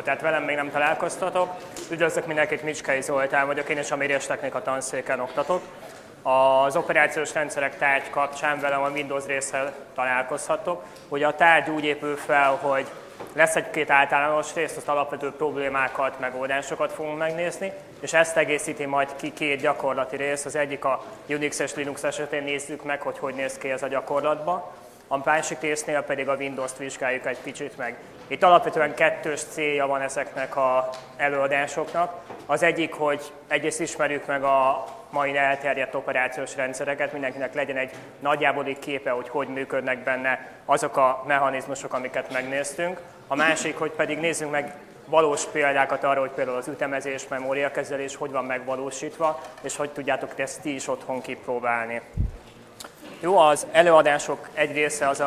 tehát velem még nem találkoztatok. Üdvözlök mindenkit, Micskei Zoltán vagyok, én is a méréstechnika tanszéken oktatok. Az operációs rendszerek tárgy kapcsán velem a Windows résszel találkozhattok. Ugye a tárgy úgy épül fel, hogy lesz egy-két általános rész, az alapvető problémákat, megoldásokat fogunk megnézni, és ezt egészíti majd ki két gyakorlati rész. Az egyik a Unix és Linux esetén nézzük meg, hogy néz ki ez a gyakorlatban. A másik résznél pedig a Windows-t vizsgáljuk egy kicsit meg. Itt alapvetően kettős célja van ezeknek az előadásoknak. Az egyik, hogy egyrészt ismerjük meg a mai elterjedt operációs rendszereket, mindenkinek legyen egy nagyjáboli képe, hogy működnek benne azok a mechanizmusok, amiket megnéztünk. A másik, hogy pedig nézzünk meg valós példákat arra, hogy például az ütemezés, memóriakezelés hogy van megvalósítva, és hogy tudjátok ezt ti is otthon kipróbálni. Jó, az előadások egy része az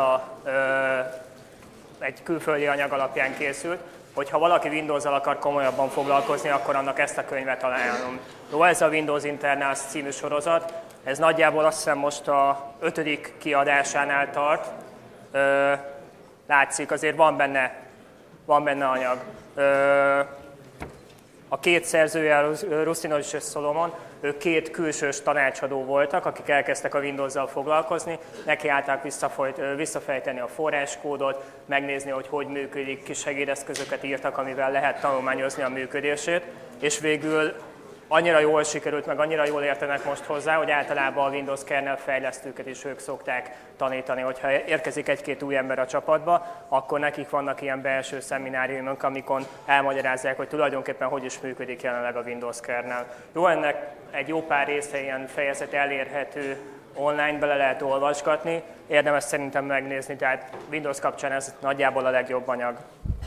egy külföldi anyag alapján készült, hogyha valaki Windows-zal akar komolyabban foglalkozni, akkor annak ezt a könyvet ajánlom. Jó, ez a Windows Internals című sorozat, ez nagyjából azt hiszem most a 5. kiadásánál tart. Látszik, azért van benne anyag. A két szerzője, Ruszinovics és Szolomon, ők két külsős tanácsadó voltak, akik elkezdtek a Windows-zal foglalkozni, nekiállták visszafejteni a forráskódot, megnézni, hogy működik, kis segédeszközöket írtak, amivel lehet tanulmányozni a működését, és végül annyira jól sikerült, meg annyira jól értenek most hozzá, hogy általában a Windows kernel fejlesztőket is ők szokták tanítani. Hogyha érkezik egy-két új ember a csapatba, akkor nekik vannak ilyen belső szemináriumok, amikon elmagyarázzák, hogy tulajdonképpen hogy is működik jelenleg a Windows kernel. Jó, ennek egy jó pár része ilyen fejezet elérhető, online bele lehet olvasgatni, érdemes szerintem megnézni, tehát Windows kapcsán ez nagyjából a legjobb anyag.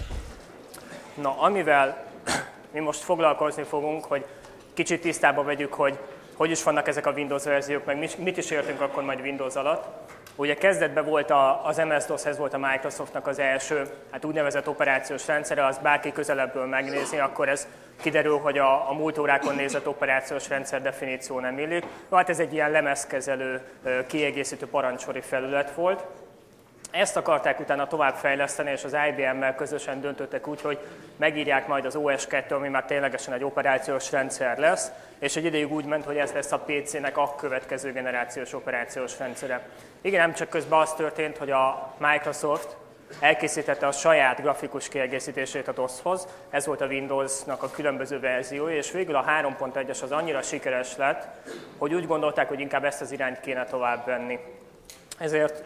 Na, amivel mi most foglalkozni fogunk, hogy kicsit tisztába vegyük, hogy is vannak ezek a Windows verziók, meg mit is értünk akkor majd Windows alatt. Ugye kezdetben volt az MS-DOS, ez volt a Microsoftnak az első úgynevezett operációs rendszere, az bárki közelebből megnézni, akkor ez kiderül, hogy a múlt órákon nézett operációs rendszer definíció nem illik. Hát ez egy ilyen lemezkezelő, kiegészítő parancsori felület volt. Ezt akarták utána továbbfejleszteni, és az IBM-mel közösen döntöttek úgy, hogy megírják majd az OS2, ami már ténylegesen egy operációs rendszer lesz, és egy ideig úgy ment, hogy ez lesz a PC-nek a következő generációs operációs rendszere. Igen, nem csak közben az történt, hogy a Microsoft elkészítette a saját grafikus kiegészítését a DOS-hoz, ez volt a Windows-nak a különböző verziója, és végül a 3.1-es az annyira sikeres lett, hogy úgy gondolták, hogy inkább ezt az irányt kéne továbbvenni. Ezért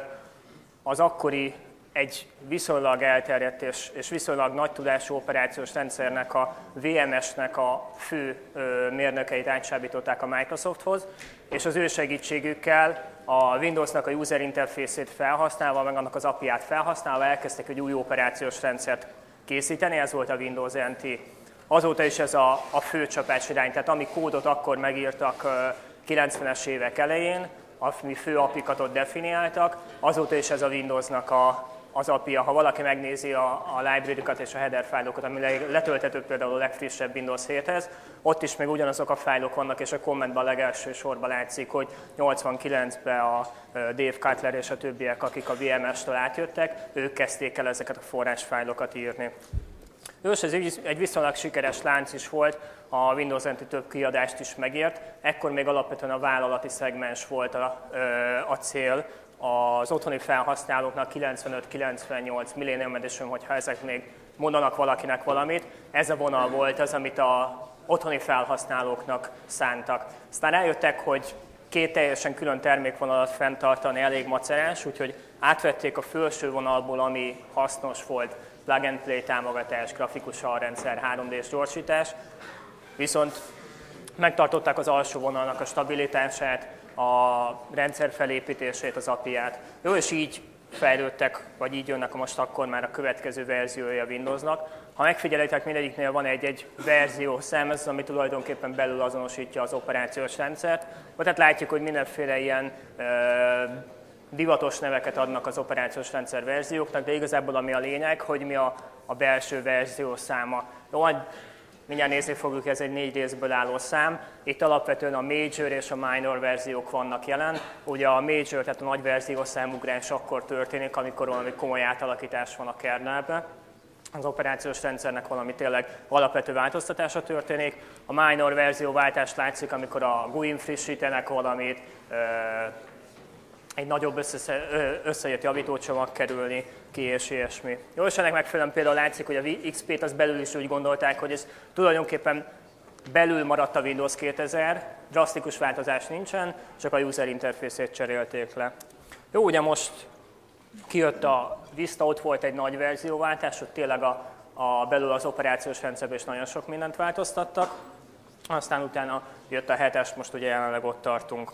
az akkori egy viszonylag elterjedt és viszonylag nagy tudású operációs rendszernek, a VMS-nek a fő mérnökeit átsábították a Microsofthoz, és az ő segítségükkel a Windowsnak a user interfészét felhasználva, meg annak az API-át felhasználva elkezdtek egy új operációs rendszert készíteni, ez volt a Windows NT. Azóta is ez a fő csapás irány, tehát ami kódot akkor megírtak 90-es évek elején, ami fő API-kat definiáltak, azóta is ez a Windowsnak az API-ja. Ha valaki megnézi a library-kat és a header fájlokat, ami letölthetők például a legfrissebb Windows 7-hez, ott is még ugyanazok a fájlok vannak, és a kommentben a legelső sorban látszik, hogy 89-ben a Dave Cutler és a többiek, akik a VMS-től átjöttek, ők kezdték el ezeket a forrásfájlokat írni. És ez egy viszonylag sikeres lánc is volt, a Windows NT több kiadást is megért, ekkor még alapvetően a vállalati szegmens volt a cél, az otthoni felhasználóknak 95-98 Millennium Edition, hogyha ezek még mondanak valakinek valamit, ez a vonal volt az, amit az otthoni felhasználóknak szántak. Aztán rájöttek, hogy két teljesen külön termékvonalat fenntartani elég macerás, úgyhogy átvették a felső vonalból, ami hasznos volt, plug and play támogatás, grafikus alrendszer, 3D-s gyorsítás, viszont megtartották az alsó vonalnak a stabilitását, a rendszer felépítését, az API-át. Jó, és így fejlődtek, vagy így jönnek most akkor már a következő verziója a Windowsnak. Ha megfigyelitek, mindegyiknél van egy verziószám, ez az, ami tulajdonképpen belül azonosítja az operációs rendszert. Tehát látjuk, hogy mindenféle ilyen divatos neveket adnak az operációs rendszer verzióknak, de igazából ami a lényeg, hogy mi a belső verziószáma. Jó, mindjárt nézni fogjuk, ez egy 4 részből álló szám. Itt alapvetően a major és a minor verziók vannak jelen. Ugye a major, tehát a nagy verziószámugrás akkor történik, amikor valami komoly átalakítás van a kernelben. az operációs rendszernek valami tényleg alapvető változtatása történik. A minor verzióváltás látszik, amikor a GUI-n frissítenek valamit, egy nagyobb összejött javítócsomag kerülni ki, és ilyesmi. Jó, és ennek megfelelően például látszik, hogy a XP-t az belül is úgy gondolták, hogy ez tulajdonképpen belül maradt a Windows 2000, drasztikus változás nincsen, csak a user interfészét cserélték le. Jó, ugye most kijött a Vista, ott volt egy nagy verzióváltás, ott tényleg belül az operációs rendszerben is nagyon sok mindent változtattak. Aztán utána jött a 7-es, most ugye jelenleg ott tartunk.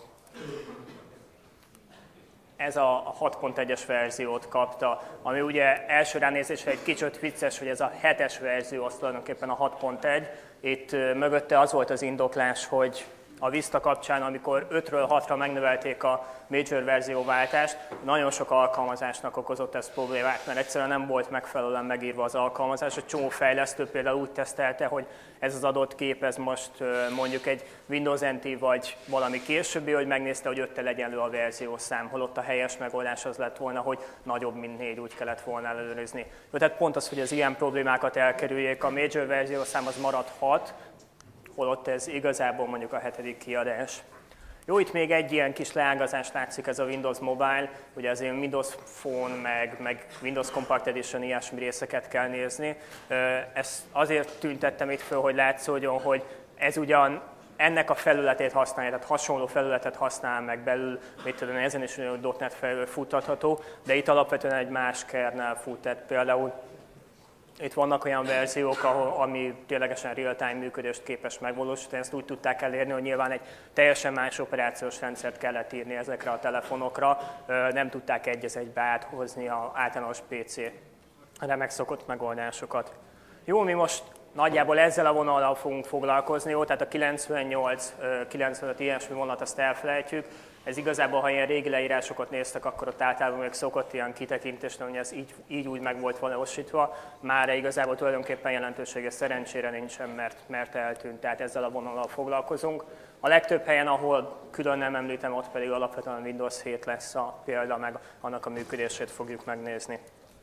Ez a 6.1-es verziót kapta, ami ugye első ránézésre egy kicsit vicces, hogy ez a 7-es verzió, az tulajdonképpen a 6.1. Itt mögötte az volt az indoklás, hogy a Vista kapcsán, amikor 5-ről 6-ra megnövelték a major verzióváltást, nagyon sok alkalmazásnak okozott ez problémát, mert egyszerűen nem volt megfelelően megírva az alkalmazás. Egy csomó fejlesztő például úgy tesztelte, hogy ez az adott kép, ez most mondjuk egy Windows NT vagy valami későbbi, hogy megnézte, hogy 5-tel egyenlő a verziószám, holott a helyes megoldás az lett volna, hogy nagyobb, mint 4, úgy kellett volna ellenőrizni. Jó, tehát pont az, hogy az ilyen problémákat elkerüljék, a major verziószám az marad 6, holott ez igazából mondjuk a 7. kiadás. Jó, itt még egy ilyen kis leágazás látszik, ez a Windows Mobile, ugye az ilyen Windows Phone, meg Windows Compact Edition ilyesmi részeket kell nézni. Ezt azért tüntettem itt föl, hogy látszódjon, hogy ez ugyan ennek a felületét használja, tehát hasonló felületet használ meg belül, mit tudom, ezen is .NET felül futtatható, de itt alapvetően egy más kernel fut, tehát például itt vannak olyan verziók, ami ténylegesen real-time működést képes megvalósítani, ezt úgy tudták elérni, hogy nyilván egy teljesen más operációs rendszert kellett írni ezekre a telefonokra, nem tudták egy az egybe áthozni az általános PC-re megszokott megoldásokat. Jó, mi most nagyjából ezzel a vonallal fogunk foglalkozni, jó, tehát a 98-95 ilyesmi vonalat azt elfelejtjük. Ez igazából, ha ilyen régi leírásokat néztek, akkor ott általában még szokott ilyen kitekintésre, hogy ez így úgy meg volt valósítva. Már igazából tulajdonképpen jelentősége szerencsére nincsen, mert eltűnt, tehát ezzel a vonallal foglalkozunk. A legtöbb helyen, ahol külön nem említem, ott pedig alapvetően a Windows 7 lesz a példa, meg annak a működését fogjuk megnézni.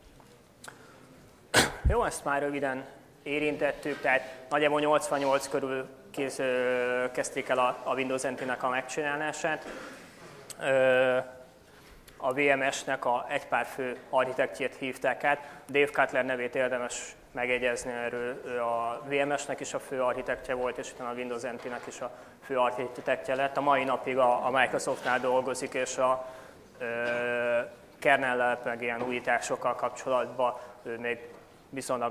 Jó, ezt már röviden érintettük, tehát nagyjából 88 körül kezdték el a Windows NT-nek a megcsinálását. A VMS-nek egy pár fő architektjét hívták át. Dave Cutler nevét érdemes megjegyezni, erről a VMS-nek is a fő architektje volt, és utána a Windows NT-nek is a fő architektje lett. A mai napig a Microsoftnál dolgozik, és a kernellel, meg ilyen újításokkal kapcsolatban ő még viszonylag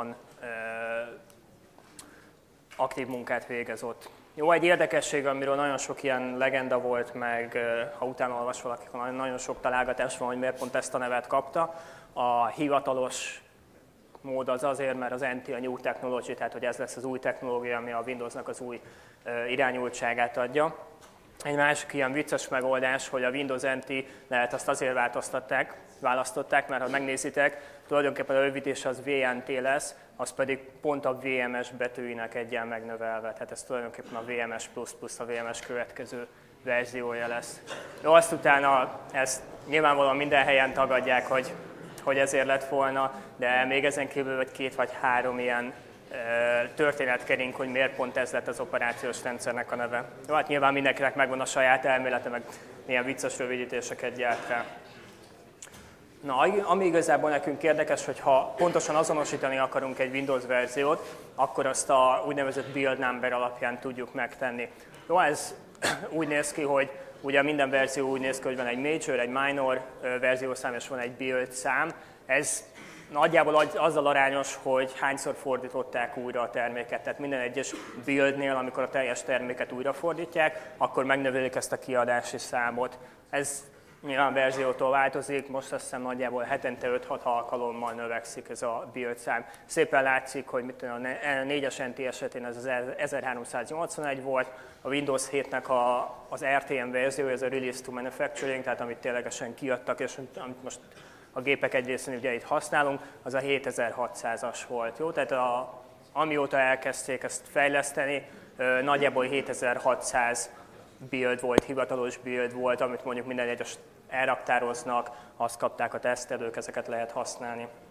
aktív munkát végez ott. Jó, egy érdekesség, amiről nagyon sok ilyen legenda volt, meg ha utána olvas valaki, nagyon sok találgatás van, hogy miért pont ezt a nevet kapta. A hivatalos mód az azért, mert az NT a New Technology, tehát hogy ez lesz az új technológia, ami a Windowsnak az új irányultságát adja. Egy másik ilyen vicces megoldás, hogy a Windows NT lehet azt azért választották, mert ha megnézitek, tulajdonképpen a rövidítés az VNT lesz, az pedig pont a VMS betűinek egyen megnövelve, tehát ez tulajdonképpen a VMS++, a VMS következő verziója lesz. Jó, azt utána ezt nyilvánvalóan minden helyen tagadják, hogy ezért lett volna, de még ezen kívül vagy 2 vagy 3 ilyen történet kering, hogy miért pont ez lett az operációs rendszernek a neve. Jó, hát nyilván mindenkinek megvan a saját elmélete, meg milyen vicces rövidítéseket gyárt rá. Na, ami igazából nekünk érdekes, hogy ha pontosan azonosítani akarunk egy Windows verziót, akkor azt a úgynevezett build number alapján tudjuk megtenni. Jó, ez úgy néz ki, hogy ugye minden verzió úgy néz ki, hogy van egy major, egy minor verziószám, és van egy build szám. Ez nagyjából azzal arányos, hogy hányszor fordították újra a terméket. Tehát minden egyes buildnél, amikor a teljes terméket újrafordítják, akkor megnövelik ezt a kiadási számot. Ez nyilván verziótól változik, most azt hiszem nagyjából hetente 5-6 alkalommal növekszik ez a build szám. Szépen látszik, hogy a 4-es NT esetén ez az 1381 volt, a Windows 7-nek az RTM verzió, ez a Release to Manufacturing, tehát amit ténylegesen kiadtak, és amit most a gépek egy részén ugye itt használunk, az a 7600-as volt. Jó? Tehát amióta elkezdték ezt fejleszteni, nagyjából 7600 build volt, hivatalos build volt, amit mondjuk minden egyes elraktároznak, azt kapták a tesztelők, ezeket lehet használni.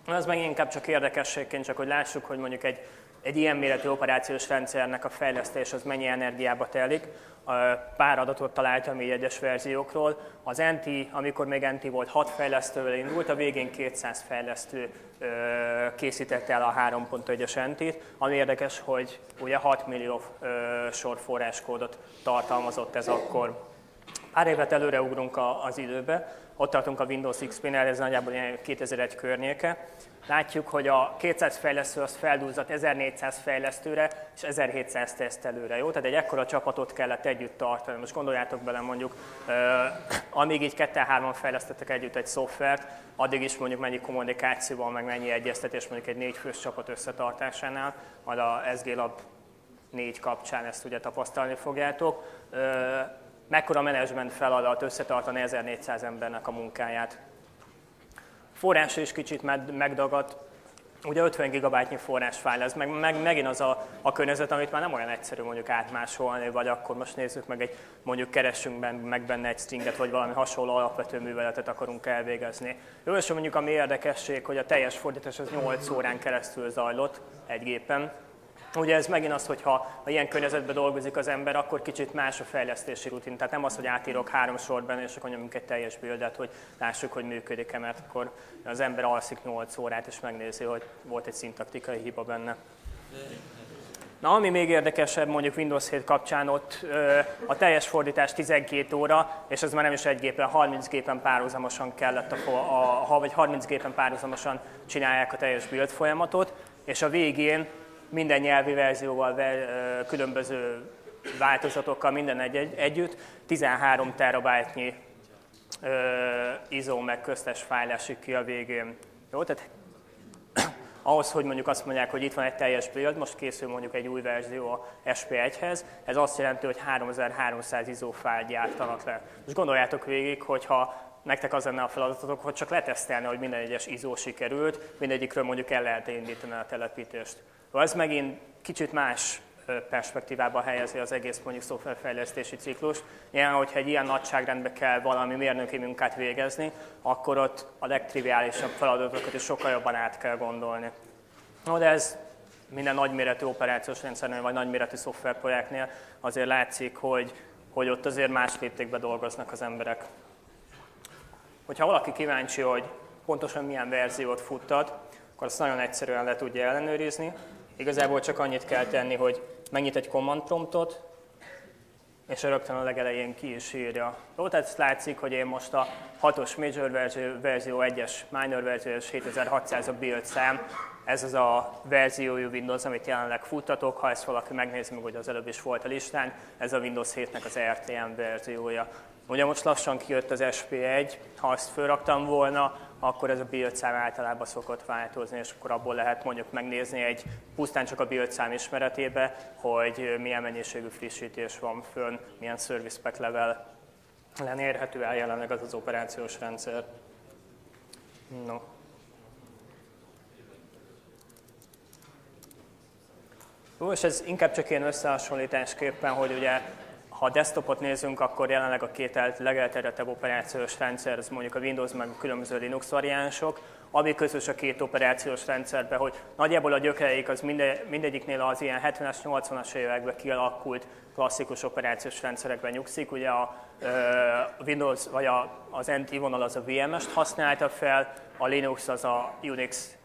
Az meg inkább csak érdekességként, csak hogy lássuk, hogy mondjuk egy ilyen méretű operációs rendszernek a fejlesztés az mennyi energiába telik. Pár adatot találtam így egyes verziókról. Az NT, amikor még NT volt, 6 fejlesztővel indult, a végén 200 fejlesztő készítette el a 3.1-es NT-t, ami érdekes, hogy ugye 6 millió sor forráskódot tartalmazott ez akkor. Pár évet előreugrunk az időbe, ott tartunk a Windows XP-nél, ez nagyjából 2001 környéke. Látjuk, hogy a 200 fejlesztő az feldúzott 1400 fejlesztőre és 1700 tesztelőre. Jó? Tehát egy ekkora csapatot kellett együtt tartani. Most gondoljátok bele mondjuk, amíg így 2-3-an fejlesztettek együtt egy szoftvert, addig is mondjuk mennyi kommunikációban, meg mennyi egyeztetés mondjuk egy 4 fős csapat összetartásánál, majd a SG Lab 4 kapcsán ezt ugye tapasztalni fogjátok. Mekkora menedzsment feladat összetartani 1400 embernek a munkáját. Forrás is kicsit megdagadt, ugye 50 GB-nyi forrásfájl, ez megint az a környezet, amit már nem olyan egyszerű mondjuk átmásolni, vagy akkor most nézzük meg, mondjuk keressünk meg benne egy stringet, vagy valami hasonló alapvető műveletet akarunk elvégezni. Jó, és mondjuk ami érdekesség, hogy a teljes fordítás az 8 órán keresztül zajlott egy gépen. Ugye ez megint az, hogy ha ilyen környezetben dolgozik az ember, akkor kicsit más a fejlesztési rutin. Tehát nem az, hogy átírok 3 sorban, és akkor nyomunk egy teljes buildet, hogy lássuk, hogy működik-e, mert akkor az ember alszik 8 órát, és megnézi, hogy volt egy szintaktikai hiba benne. Na, ami még érdekesebb mondjuk Windows 7 kapcsán, ott a teljes fordítás 12 óra, és ez már nem is egy gépen, 30 gépen párhuzamosan kellett, vagy 30 gépen párhuzamosan csinálják a teljes build folyamatot, és a végén minden nyelvi verzióval, különböző változatokkal, minden együtt 13 terabájtnyi ISO meg köztes fájl esik ki a végén. Jó, tehát ahhoz, hogy mondjuk azt mondják, hogy itt van egy teljes build, most készül mondjuk egy új verzió a SP1-hez, ez azt jelenti, hogy 3300 ISO fájlt gyártanak le. Most gondoljátok végig, hogyha nektek az lenne a feladatotok, hogy csak letesztelni, hogy minden egyes ISO sikerült, mindegyikről mondjuk el lehet indítani a telepítést. Ez megint kicsit más perspektívába helyezi az egész mondjuk szoftverfejlesztési ciklust. Ilyen, hogyha egy ilyen nagyságrendben kell valami mérnöki munkát végezni, akkor ott a legtriviálisabb feladatokat is sokkal jobban át kell gondolni. No, de ez minden nagyméretű operációs rendszernél vagy nagyméretű szoftverprojektnél azért látszik, hogy ott azért más léptékben dolgoznak az emberek. Hogyha valaki kíváncsi, hogy pontosan milyen verziót futtat, akkor azt nagyon egyszerűen le tudja ellenőrizni. Igazából csak annyit kell tenni, hogy megnyit egy command promptot, és rögtön a legelején ki is írja. Jó, tehát látszik, hogy én most a 6-os Major verzió, 1-es Minor verzió és 7600 a build szám. Ez az a verziójú Windows, amit jelenleg futtatok. Ha ezt valaki megnézi, meg hogy az előbb is volt a listán, ez a Windows 7-nek az RTM verziója. Ugye most lassan kijött az SP1, ha azt fölraktam volna, akkor ez a build szám általában szokott változni, és akkor abból lehet mondjuk megnézni pusztán csak a build szám ismeretébe, hogy milyen mennyiségű frissítés van fönn, milyen service pack level érhető el jelenleg az operációs rendszer. No. Jó, és ez inkább csak ilyen összehasonlításképpen, hogy ugye ha a desktopot nézzünk, akkor jelenleg a két legelterjedtebb operációs rendszer, ez mondjuk a Windows meg a különböző Linux variánsok, ami közös a két operációs rendszerben, hogy nagyjából a gyökereik az mindegyiknél az ilyen 70-es, 80-as években kialakult klasszikus operációs rendszerekben nyugszik. Ugye a Windows vagy az NT vonal az a VMS-t használta fel, a Linux az a Unix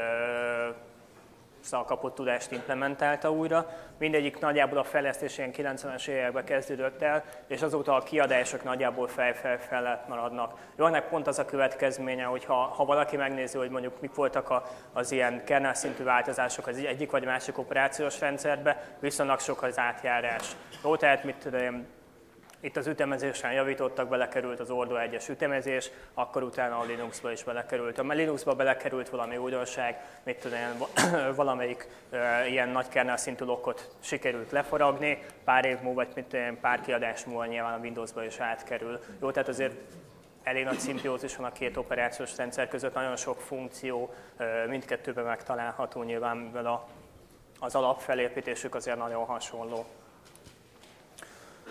kapott tudást implementálta újra. Mindegyik nagyjából a fejlesztés ilyen 90-es években kezdődött el, és azóta a kiadások nagyjából fel maradnak. Jó, ennek pont az a következménye, hogy ha valaki megnézi, hogy mondjuk mik voltak az ilyen kernel szintű változások az egyik vagy másik operációs rendszerben, viszonylag sok az átjárás. Jó, tehát itt az ütemezésen javítottak, belekerült az Ordo 1-es ütemezés, akkor utána a Linuxba is belekerült. A Linuxba belekerült valami újdonság, valamelyik ilyen nagy kernel szintű lockot sikerült lefaragni, pár év múlva, vagy pár kiadás múlva nyilván a Windowsba is átkerül. Jó, tehát azért elég nagy szimbiózis van a két operációs rendszer között, nagyon sok funkció, mindkettőben megtalálható nyilván, mivel az alapfelépítésük azért nagyon hasonló.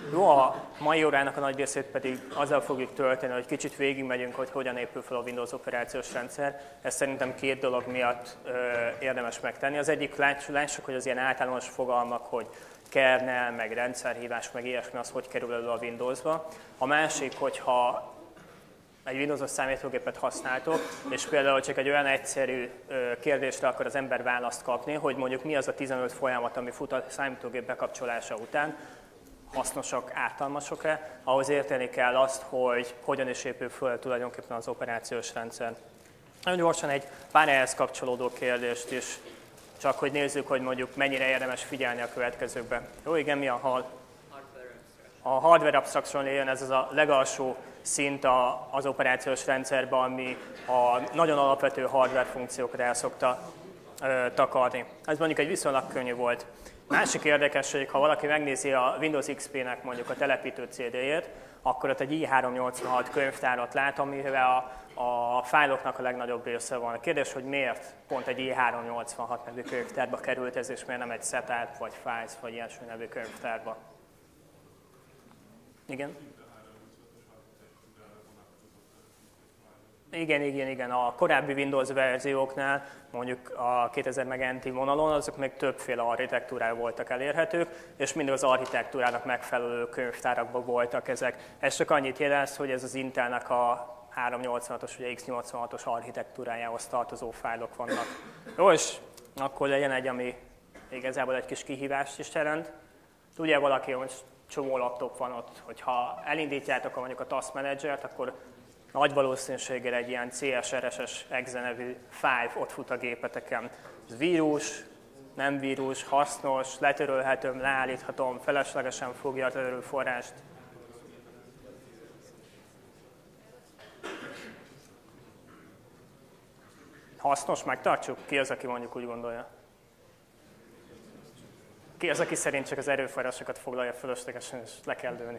Jó, a mai órának a nagy részét pedig azzal fogjuk tölteni, hogy kicsit végigmegyünk, hogy hogyan épül fel a Windows operációs rendszer. Ez szerintem két dolog miatt érdemes megtenni. Az egyik, lássuk, hogy az ilyen általános fogalmak, hogy kernel, meg rendszerhívás, meg ilyesmi, az hogy kerül elő a Windowsba. A másik, hogyha egy Windows-os számítógépet használtok, és például csak egy olyan egyszerű kérdésre akar az ember választ kapni, hogy mondjuk mi az a 15 folyamat, ami fut a számítógép bekapcsolása után, hasznosak, ártalmasok-e, ahhoz érteni kell azt, hogy hogyan is épül föl tulajdonképpen az operációs rendszer. Nagyon gyorsan egy pár ehhez kapcsolódó kérdést is, csak hogy nézzük, hogy mondjuk mennyire érdemes figyelni a következőkben. Jó, igen, mi a HAL? A hardware abstraction layer, ez az a legalsó szint az operációs rendszerben, ami a nagyon alapvető hardware funkciókat el szokta takarni. Ez mondjuk egy viszonylag könnyű volt. Másik érdekesség, ha valaki megnézi a Windows XP-nek mondjuk a telepítő CD-jét, akkor ott egy i386 könyvtárat lát, amivel a fájloknak a legnagyobb része van. A kérdés, hogy miért pont egy i386 nevű könyvtárba került ez, és miért nem egy setup, vagy files, vagy ilyesmi nevű könyvtárba. Igen? Igen. A korábbi Windows verzióknál, mondjuk a 2000 meg NT vonalon, azok még többféle architektúrája voltak elérhetők, és mindig az architektúrának megfelelő könyvtárakban voltak ezek. Ez csak annyit jelez, hogy ez az Intelnek a 386-os vagy X86-os architektúrájához tartozó fájlok vannak. Jó, és akkor legyen egy, ami igazából egy kis kihívást is jelent. Tudja valaki, hogy csomó laptop van ott, hogyha elindítjátok mondjuk a Task Managert, akkor nagy valószínűséggel egy ilyen CSRS-es exe nevű file ott fut a gépeteken. Ez vírus, nem vírus, hasznos, letörölhetem, leállíthatom, feleslegesen fogja az erőforrást. Hasznos, megtartsuk? Ki az, aki mondjuk úgy gondolja? Ki az, aki szerint csak az erőforrásokat foglalja fölöslegesen, és le kell lőni?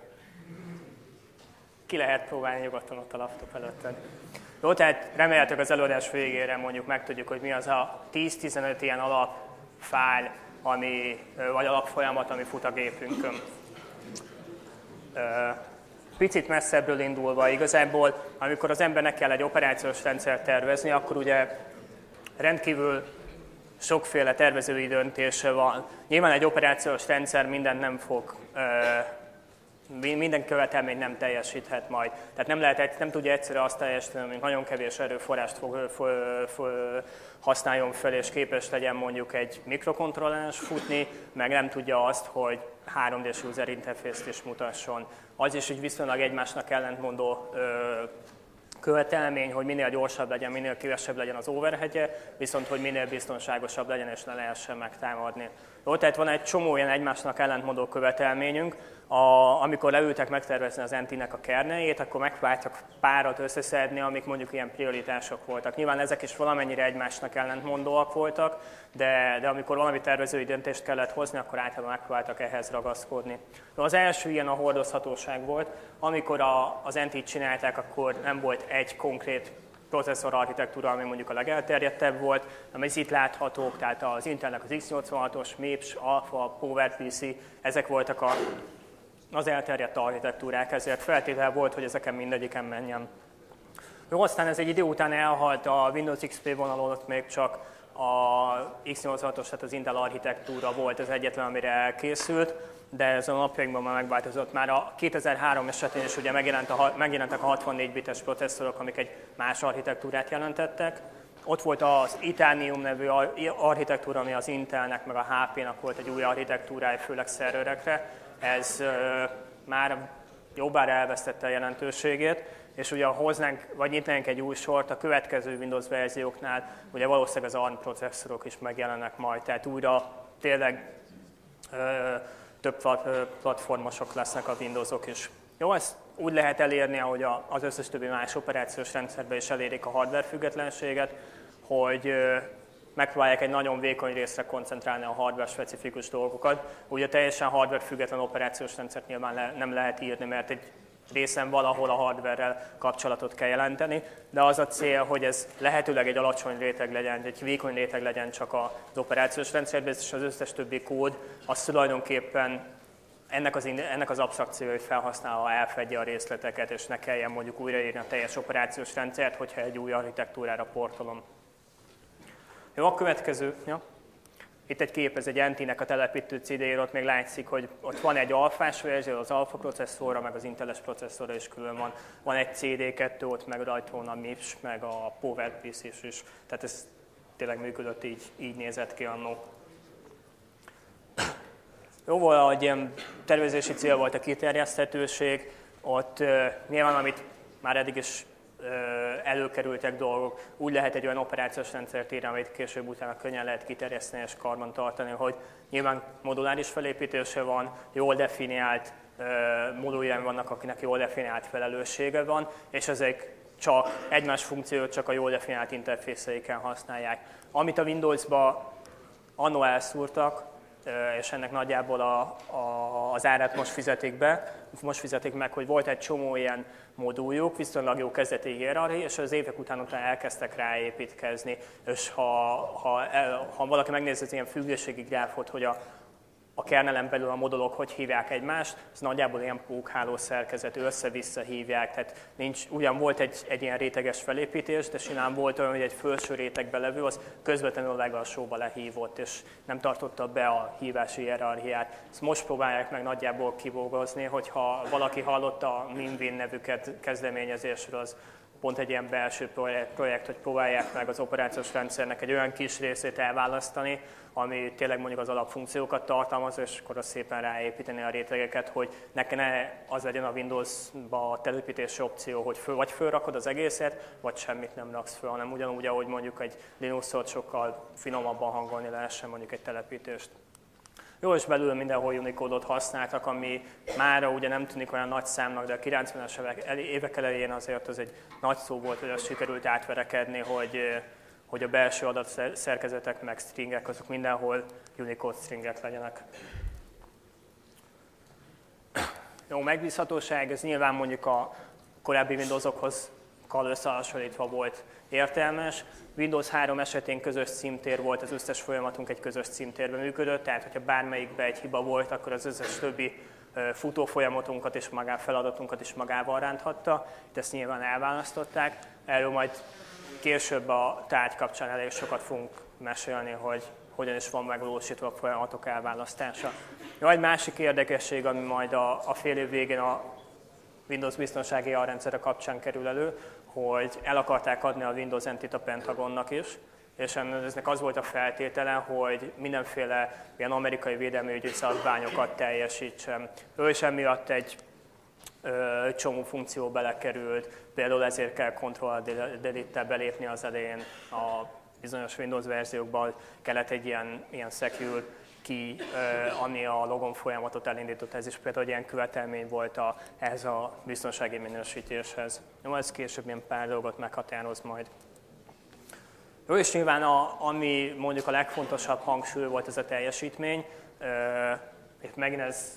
Ki lehet próbálni nyugodtan ott a laptop előtted. Jó, tehát remélhetőleg az előadás végére mondjuk megtudjuk, hogy mi az a 10-15 ilyen alapfájl, vagy alapfolyamat, ami fut a gépünkön. Picit messzebbről indulva igazából, amikor az embernek kell egy operációs rendszert tervezni, akkor ugye rendkívül sokféle tervezői döntése van. Nyilván egy operációs rendszer mindent nem fog, minden követelményt nem teljesíthet majd. Tehát nem tudja egyszerűen azt teljesíteni, hogy nagyon kevés erőforrást használjon fel, és képes legyen mondjuk egy mikrokontrollert futni, meg nem tudja azt, hogy 3D-s user interface-t is mutasson. Az is egy viszonylag egymásnak ellentmondó követelmény, hogy minél gyorsabb legyen, minél kevesebb legyen az overheadje, viszont hogy minél biztonságosabb legyen és ne lehessen megtámadni. Jó, tehát van egy csomó ilyen egymásnak ellentmondó követelményünk. Amikor leültek megtervezni az NT-nek a kerneljét, akkor megpróbáltak párat összeszedni, amik mondjuk ilyen prioritások voltak. Nyilván ezek is valamennyire egymásnak ellentmondóak voltak, de amikor valami tervezői döntést kellett hozni, akkor általában megpróbáltak ehhez ragaszkodni. Az első ilyen a hordozhatóság volt. Amikor az NT-t csinálták, akkor nem volt egy konkrét processzor architektúra, ami mondjuk a legelterjedtebb volt, ami itt láthatók, tehát az Intelnek az X86-os, MIPS, Alpha, PowerPC, ezek voltak az elterjedt architektúrák, ezért feltétel volt, hogy ezeken mindegyiken menjen. Jó, aztán ez egy idő után elhalt, a Windows XP vonalon ott még csak a X86-os, tehát az Intel architektúra volt az egyetlen, amire elkészült, de ez a napjainkban már megváltozott. Már a 2003 esetén is ugye megjelentek a 64 bites processzorok, amik egy más architektúrát jelentettek. Ott volt az Itanium nevű architektúra, ami az Intelnek, meg a HP-nak volt egy új architektúrája, főleg szerverekre. Ez már jobbára elvesztette a jelentőségét, és ugye hoznánk, vagy nyitnánk egy új sort a következő Windows verzióknál, ugye valószínűleg az ARM processzorok is megjelennek majd, tehát újra tényleg több platformosok lesznek a Windowsok is. Jó, ezt úgy lehet elérni, ahogy az összes többi más operációs rendszerben is elérik a hardware függetlenséget, hogy megpróbálják egy nagyon vékony részre koncentrálni a hardware-specifikus dolgokat. Ugye teljesen hardware-független operációs rendszert nyilván nem lehet írni, mert egy részen valahol a hardware-rel kapcsolatot kell jelenteni, de az a cél, hogy ez lehetőleg egy alacsony réteg legyen, egy vékony réteg legyen csak az operációs rendszerben, és az összes többi kód, az tulajdonképpen ennek az absztrakciói felhasználva elfedje a részleteket, és ne kelljen mondjuk újraírni a teljes operációs rendszert, hogyha egy új architektúrára portolom. Jó, a következő. Ja. Itt egy kép, ez egy NT-nek a telepítő CD-ről, ott még látszik, hogy ott van egy alfás verzió, az alfa processzorra, meg az Intel-es processzorra is külön van. Van egy CD2, ott meg rajta van a MIPS, meg a PowerPC is. Tehát ez tényleg működött, így nézett ki annó. Jóval egy ilyen tervezési cél volt a kiterjeszthetőség, ott nyilván, amit már eddig is előkerültek dolgok, úgy lehet egy olyan operációs rendszert írni, amit később utána könnyen lehet kiterjeszteni és karban tartani, hogy nyilván moduláris felépítése van, jól definiált moduljai vannak, akinek jól definiált felelőssége van, és ezek csak egymás funkciót csak a jól definiált interfészeiken használják. Amit a Windows-ba anno elszúrtak, és ennek nagyjából az árát most fizetik meg, hogy volt egy csomó ilyen moduljuk, viszonylag jó kezdeti hierarchia, és az évek után elkezdtek ráépítkezni, és ha valaki megnézi az ilyen függőségi gráfot, hogy a kernelen belül a modulok hogy hívják egymást, ez nagyjából ilyen pókháló szerkezet, össze-vissza hívják, tehát ugyan volt egy ilyen réteges felépítés, de simán volt olyan, hogy egy felső rétegbe levő, az közvetlenül a legalsóba lehívott, és nem tartotta be a hívási hierarchiát. Ezt most próbálják meg nagyjából kidolgozni, hogyha valaki hallott a MinWin nevű kezdeményezésről, az pont egy ilyen belső projekt, hogy próbálják meg az operációs rendszernek egy olyan kis részét elválasztani, ami tényleg mondjuk az alapfunkciókat tartalmaz, és akkor azt szépen ráépíteni a rétegeket, hogy ne az legyen a Windows-ba a telepítési opció, hogy vagy fölrakod az egészet, vagy semmit nem raksz föl, hanem ugyanúgy, ahogy mondjuk egy Linux-ot sokkal finomabban hangolni lehessen mondjuk egy telepítést. Jó, és belül mindenhol Unicode-ot használtak, ami mára ugye nem tűnik olyan nagy számnak, de a 90-es évek elején azért az egy nagy szó volt, hogy azt sikerült átverekedni, hogy a belső adatszerkezetek meg stringek, azok mindenhol Unicode stringek legyenek. Jó, megbízhatóság, ez nyilván mondjuk a korábbi Windowsokhoz összehasonlítva volt értelmes. Windows 3 esetén közös címtér volt, az összes folyamatunk egy közös címtérben működött, tehát hogyha bármelyikben egy hiba volt, akkor az összes többi futó folyamatunkat és feladatunkat is magával ránthatta. Itt ezt nyilván elválasztották. Erről majd később a tárgy kapcsán elég sokat fogunk mesélni, hogy hogyan is van megvalósítva a folyamatok elválasztása. Jó, egy másik érdekesség, ami majd a fél év végén a Windows biztonsági alrendszere kapcsán kerül elő, hogy el akarták adni a Windows NT-t a Pentagonnak is, és ennek az volt a feltétele, hogy mindenféle ilyen amerikai védelmi ügyi szabványokat teljesítsen. Ő is emiatt egy csomó funkció belekerült, például ezért kell Ctrl-Delete-tel belépni az elején a bizonyos Windows verziókban, kellett egy ilyen secure key, ami a logon folyamatot elindított, ez is például egy ilyen követelmény volt ehhez a biztonsági minősítéshez. Jó, ez később ilyen pár dolgot meghatároz majd. Jó, és nyilván ami mondjuk a legfontosabb hangsúly volt ez a teljesítmény, itt megint ez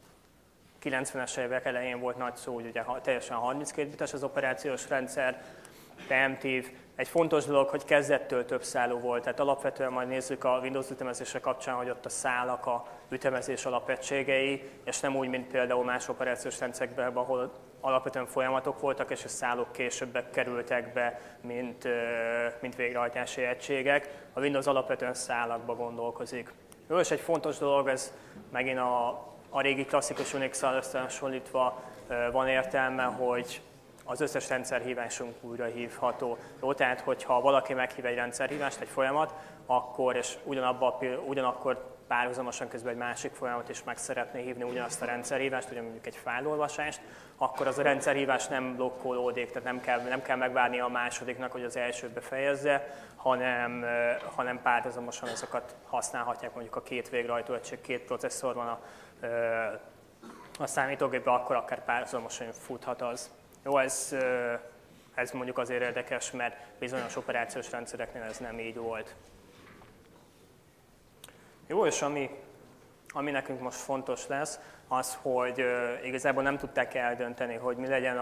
90-es évek elején volt nagy szó, hogy ugye teljesen 32 bites az operációs rendszer, preemptív. Egy fontos dolog, hogy kezdettől több szálú volt, tehát alapvetően majd nézzük a Windows ütemezése kapcsán, hogy ott a szálak a ütemezés alapegységei, és nem úgy, mint például más operációs rendszerekben, ahol alapvetően folyamatok voltak, és a szálok később kerültek be, mint végrehajtási egységek. A Windows alapvetően szálakba gondolkozik. Jó, és egy fontos dolog, ez megint a régi klasszikus Unix-szal összehasonlítva van értelme, hogy az összes rendszerhívásunk újra hívható. Jó, tehát, hogyha valaki meghív egy rendszerhívást, egy folyamat, akkor, és ugyanakkor párhuzamosan közben egy másik folyamat is meg szeretné hívni ugyanazt a rendszerhívást, ugye mondjuk egy fájlolvasást, akkor az a rendszerhívás nem blokkolódik, tehát nem kell megvárni a másodiknak, hogy az elsőt befejezze, hanem párhuzamosan azokat használhatják, mondjuk a két végrehajtó egység, két processzor van a számítógépben, akkor akár párhuzamosan futhat az. Jó, ez mondjuk azért érdekes, mert bizonyos operációs rendszereknél ez nem így volt. Jó, és ami nekünk most fontos lesz, az, hogy igazából nem tudták eldönteni, hogy mi legyen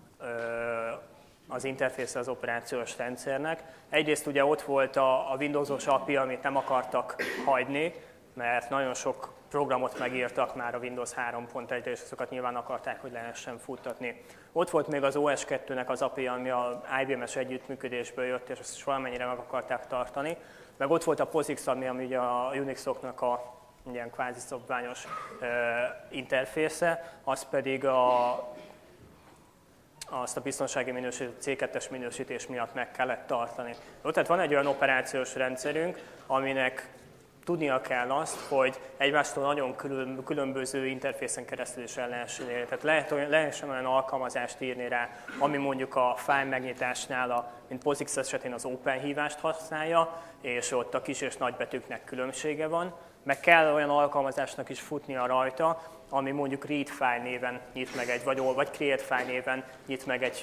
az interfésze az operációs rendszernek. Egyrészt ugye ott volt a Windows-os API, amit nem akartak hagyni, mert nagyon sok programot megírtak már a Windows 3.1-re, és azokat nyilván akarták, hogy lehessen futtatni. Ott volt még az OS2-nek az API, ami a IBM-es együttműködésből jött, és ezt is valamennyire meg akarták tartani. Meg ott volt a POSIX, ami ugye a Unixoknak a ilyen kvázi szabványos interfésze, az pedig azt a biztonsági minősítést, C2-es minősítés miatt meg kellett tartani. Tehát van egy olyan operációs rendszerünk, aminek tudnia kell azt, hogy egymástól nagyon különböző interfészen keresztül is el lehessen érni. Tehát lehessen olyan alkalmazást írni rá, ami mondjuk a file megnyitásnál, mint POSIX esetén az open hívást használja, és ott a kis és nagy betűknek különbsége van. Meg kell olyan alkalmazásnak is futnia rajta, ami mondjuk read file néven nyit meg vagy create file néven nyit meg egy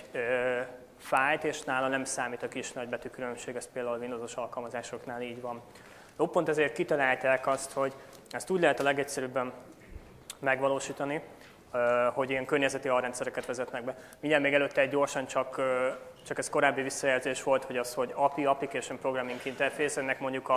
fájlt, és nála nem számít a kis nagybetű különbség, ez például a Windows-os alkalmazásoknál így van. Jó, pont ezért kitalálták azt, hogy ezt úgy lehet a legegyszerűbben megvalósítani, hogy ilyen környezeti alrendszereket vezetnek be. Mindjárt még előtte egy gyorsan csak ez korábbi visszajelzés volt, hogy az, hogy API, Application Programming Interface, ennek mondjuk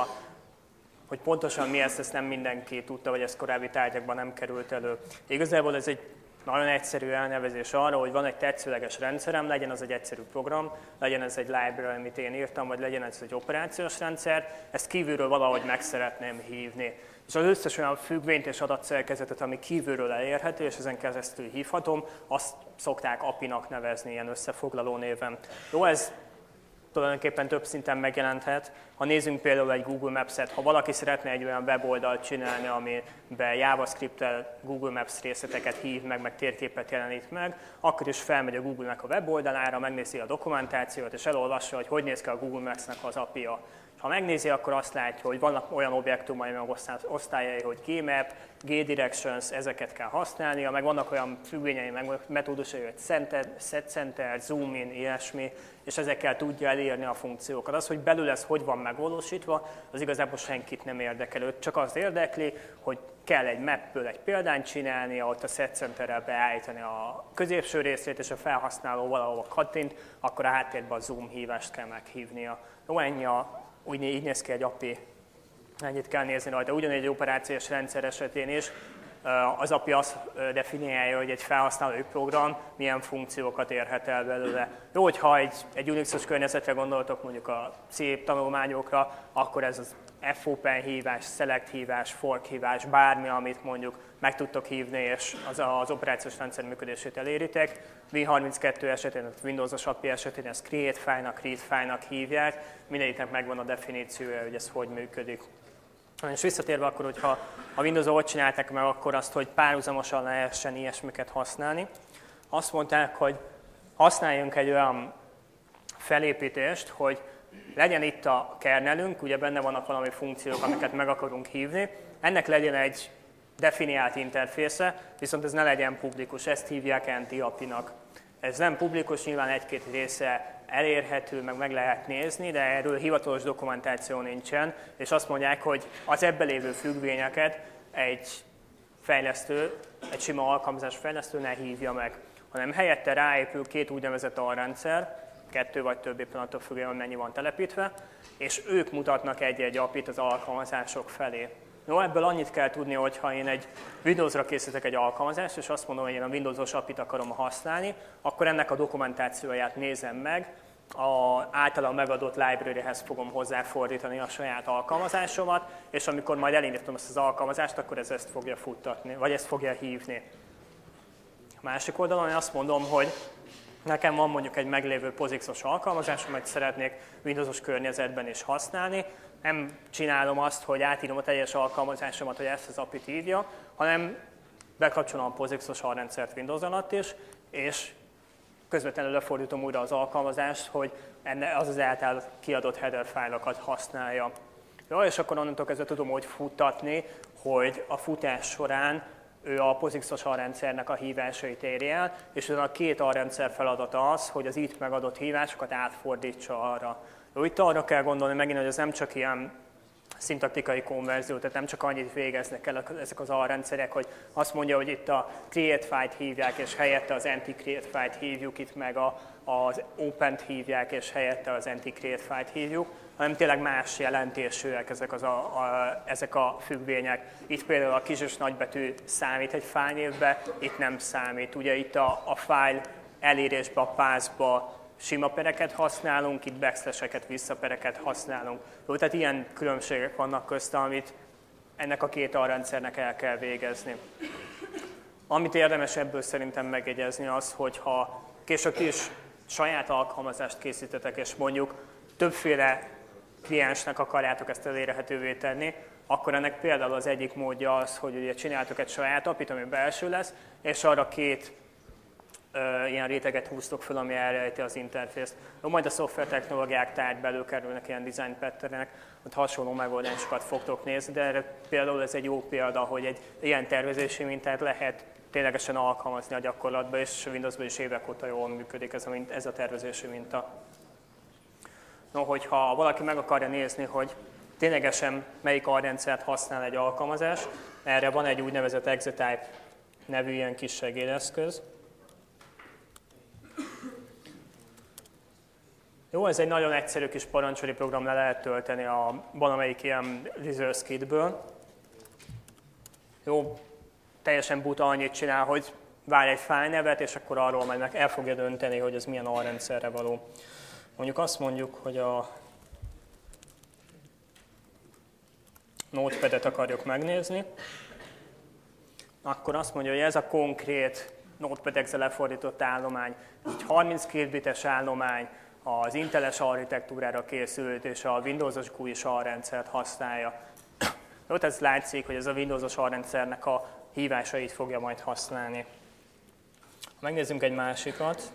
hogy pontosan mi ezt nem mindenki tudta, vagy ez korábbi tárgyakban nem került elő. Igazából ez egy nagyon egyszerű elnevezés arra, hogy van egy tetszőleges rendszerem, legyen az egy egyszerű program, legyen ez egy library, amit én írtam, vagy legyen ez egy operációs rendszer, ezt kívülről valahogy meg szeretném hívni. És az összes olyan függvényt és adatszerkezetet, ami kívülről elérhető, és ezen keresztül hívhatom, azt szokták API-nak nevezni ilyen összefoglaló néven. Jó, ez tulajdonképpen több szinten megjelenthet. Ha nézzünk például egy Google Maps-et, ha valaki szeretne egy olyan weboldalt csinálni, amiben JavaScript-tel Google Maps részleteket hív meg térképet jelenít meg, akkor is felmegy a Google-nek a weboldalára, megnézi a dokumentációt, és elolvassa, hogy néz ki a Google Maps-nek az API-ja. Ha megnézi, akkor azt látja, hogy vannak olyan objektumai, meg osztályai, hogy Gmap, Gdirections, ezeket kell használnia, meg vannak olyan függvényei, meg metódusai, hogy setCenter, zoom-in, ilyesmi, és ezekkel tudja elérni a funkciókat. Az, hogy belül ez hogy van megvalósítva, az igazából senkit nem érdekel. Őt csak az érdekli, hogy kell egy mapből egy példányt csinálnia, ott a setCenterrel beállítani a középső részét, és a felhasználó valahol kattint, akkor a háttérben a zoom hívást kell meghívnia. Jó, ennyi így néz ki egy API, ennyit kell nézni rajta. Ugyanígy egy operációs rendszer esetén is az API azt definiálja, hogy egy felhasználói program milyen funkciókat érhet el belőle. Jó, hogyha egy Unix-os környezetre gondoltok, mondjuk a C tanulmányokra, akkor ez az fopen hívás, select hívás, fork hívás, bármi, amit mondjuk meg tudtok hívni, és az operációs rendszer működését eléritek. Win32 esetén, a Windows-os API esetén ezt create file-nak, read file-nak hívják, mindegyiknek megvan a definíciója, hogy ez hogy működik. És visszatérve akkor, hogyha a Windows-on ott csinálták meg akkor azt, hogy párhuzamosan lehessen ilyesmiket használni, azt mondták, hogy használjunk egy olyan felépítést, hogy legyen itt a kernelünk, ugye benne vannak valami funkciók, amiket meg akarunk hívni, ennek legyen egy definiált interfésze, viszont ez ne legyen publikus, ezt hívják NT-API-nak. Ez nem publikus, nyilván egy-két része elérhető, meg lehet nézni, de erről hivatalos dokumentáció nincsen, és azt mondják, hogy az ebben lévő függvényeket egy sima alkalmazás fejlesztő ne hívja meg, hanem helyette ráépül két úgynevezett alrendszer, 2 vagy több éppen attól függően, hogy mennyi van telepítve, és ők mutatnak egy-egy API-t az alkalmazások felé. No, ebből annyit kell tudni, hogy ha én egy Windowsra készítek egy alkalmazást, és azt mondom, hogy én a Windows-os API-t akarom használni, akkor ennek a dokumentációját nézem meg, általam megadott library-hez fogom hozzáfordítani a saját alkalmazásomat, és amikor majd elindítom ezt az alkalmazást, akkor ez ezt fogja futtatni, vagy ezt fogja hívni. A másik oldalon én azt mondom, hogy nekem van mondjuk egy meglévő POSIX-os alkalmazás, amit szeretnék Windows-os környezetben is használni. Nem csinálom azt, hogy átírom a teljes alkalmazásomat, hogy ezt az API-t hívja, hanem bekapcsolom a POSIX-os alrendszert Windows alatt is, és közvetlenül lefordítom újra az alkalmazást, hogy az által kiadott header fájlokat használja. Jó, és akkor onnantól kezdve tudom úgy futtatni, hogy a futás során ő a POSIX-os alrendszernek a hívásait érje el, és a két alrendszer feladata az, hogy az itt megadott hívásokat átfordítsa arra. Jó, itt arra kell gondolni megint, hogy ez nem csak ilyen szintaktikai konverzió, tehát nem csak annyit végeznek el ezek az alrendszerek, hogy azt mondja, hogy itt a create file-t hívják, és helyette az anti-create file-t hívjuk, itt meg az open-t hívják, és helyette az anti-create file-t hívjuk, hanem tényleg más jelentésűek ezek a függvények. Itt például a kis és nagybetű számít egy fájlnévbe, itt nem számít. Ugye itt a fájl elérésbe, a pászba sima pereket használunk, itt backslash-eket, visszapereket használunk. Jó, tehát ilyen különbségek vannak közt, amit ennek a két alrendszernek el kell végezni. Amit érdemes ebből szerintem megjegyezni az, hogyha később is saját alkalmazást készítetek, és mondjuk többféle kliensnek akarjátok ezt elérhetővé tenni, akkor ennek például az egyik módja az, hogy ugye csináltok egy saját appit, ami belső lesz, és arra két ilyen réteget húztok fel, ami elrejti az interfészt. Majd a szoftvertechnológiák tárgyba előkerülnek ilyen design pattern-ek, ott hasonló megoldásokat fogtok nézni, de erre például ez egy jó példa, hogy egy ilyen tervezési mintát lehet ténylegesen alkalmazni a gyakorlatban, és Windowsban is évek óta jól működik ez a tervezési minta. No, hogyha valaki meg akarja nézni, hogy ténylegesen melyik alrendszert használ egy alkalmazás, erre van egy úgynevezett ExeType nevű ilyen kis segédeszköz. Jó, ez egy nagyon egyszerű kis parancsori program, le lehet tölteni valamelyik ilyen Resource Kit-ből. Jó, teljesen buta, annyit csinál, hogy várj egy fájlnevet, és akkor arról majd meg el fogja dönteni, hogy ez milyen alrendszerre való. Mondjuk azt mondjuk, hogy a Notepad-et akarjuk megnézni, akkor azt mondja, hogy ez a konkrét Notepad-ekre lefordított állomány, egy 32 bites állomány, az Intel-es architektúrára készült, és a Windows-os GUI-s alrendszert használja. Ott ez látszik, hogy ez a Windows-os alrendszernek a hívásait fogja majd használni. Megnézzünk egy másikat.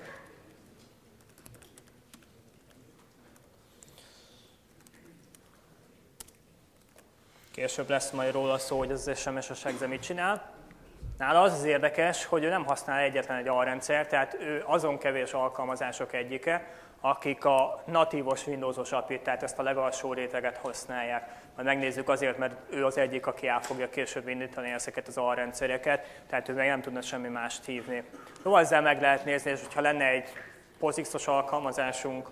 Később lesz majd róla szó, hogy az SMS-es exe mit csinál. Nála az érdekes, hogy ő nem használ egyetlen egy alrendszer, tehát ő azon kevés alkalmazások egyike, akik a natívos Windows-os API-t, tehát ezt a legalsó réteget használják. Majd megnézzük azért, mert ő az egyik, aki el fogja később indítani ezeket az alrendszereket, tehát ő meg nem tudna semmi mást hívni. Jó, ezzel meg lehet nézni, és hogyha lenne egy POSIX-os alkalmazásunk,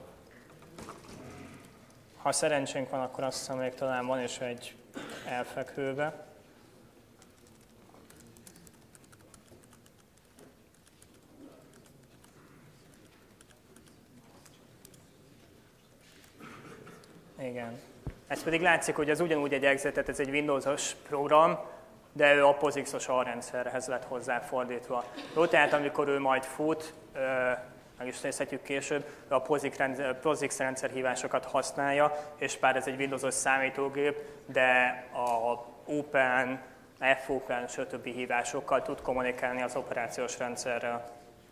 ha szerencsénk van, akkor azt hiszem, még talán van is egy elfekvőbe. Igen. Ez pedig látszik, hogy ez ugyanúgy egy exe, tehát ez egy Windows-os program, de ő a POSIX-os alrendszerhez lett hozzáfordítva. Jó, tehát amikor ő majd fut, meg is nézhetjük később, a POSIX rendszerhívásokat használja, és bár ez egy Windows-os számítógép, de a Open, Fopen, stb. Hívásokkal tud kommunikálni az operációs rendszerrel.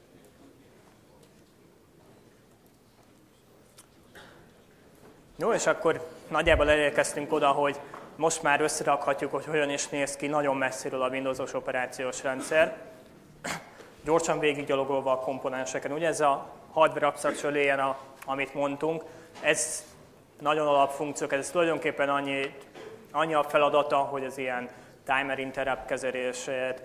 Jó, és akkor nagyjából elérkeztünk oda, hogy most már összerakhatjuk, hogy hogyan is néz ki nagyon messziről a Windows-os operációs rendszer. Gyorsan végiggyalogolva a komponenseken. Ugye ez a hardware abstraction layer, amit mondtunk, ez nagyon alapfunkciók, ez tulajdonképpen annyi a feladata, hogy az ilyen timer interrupt kezelését,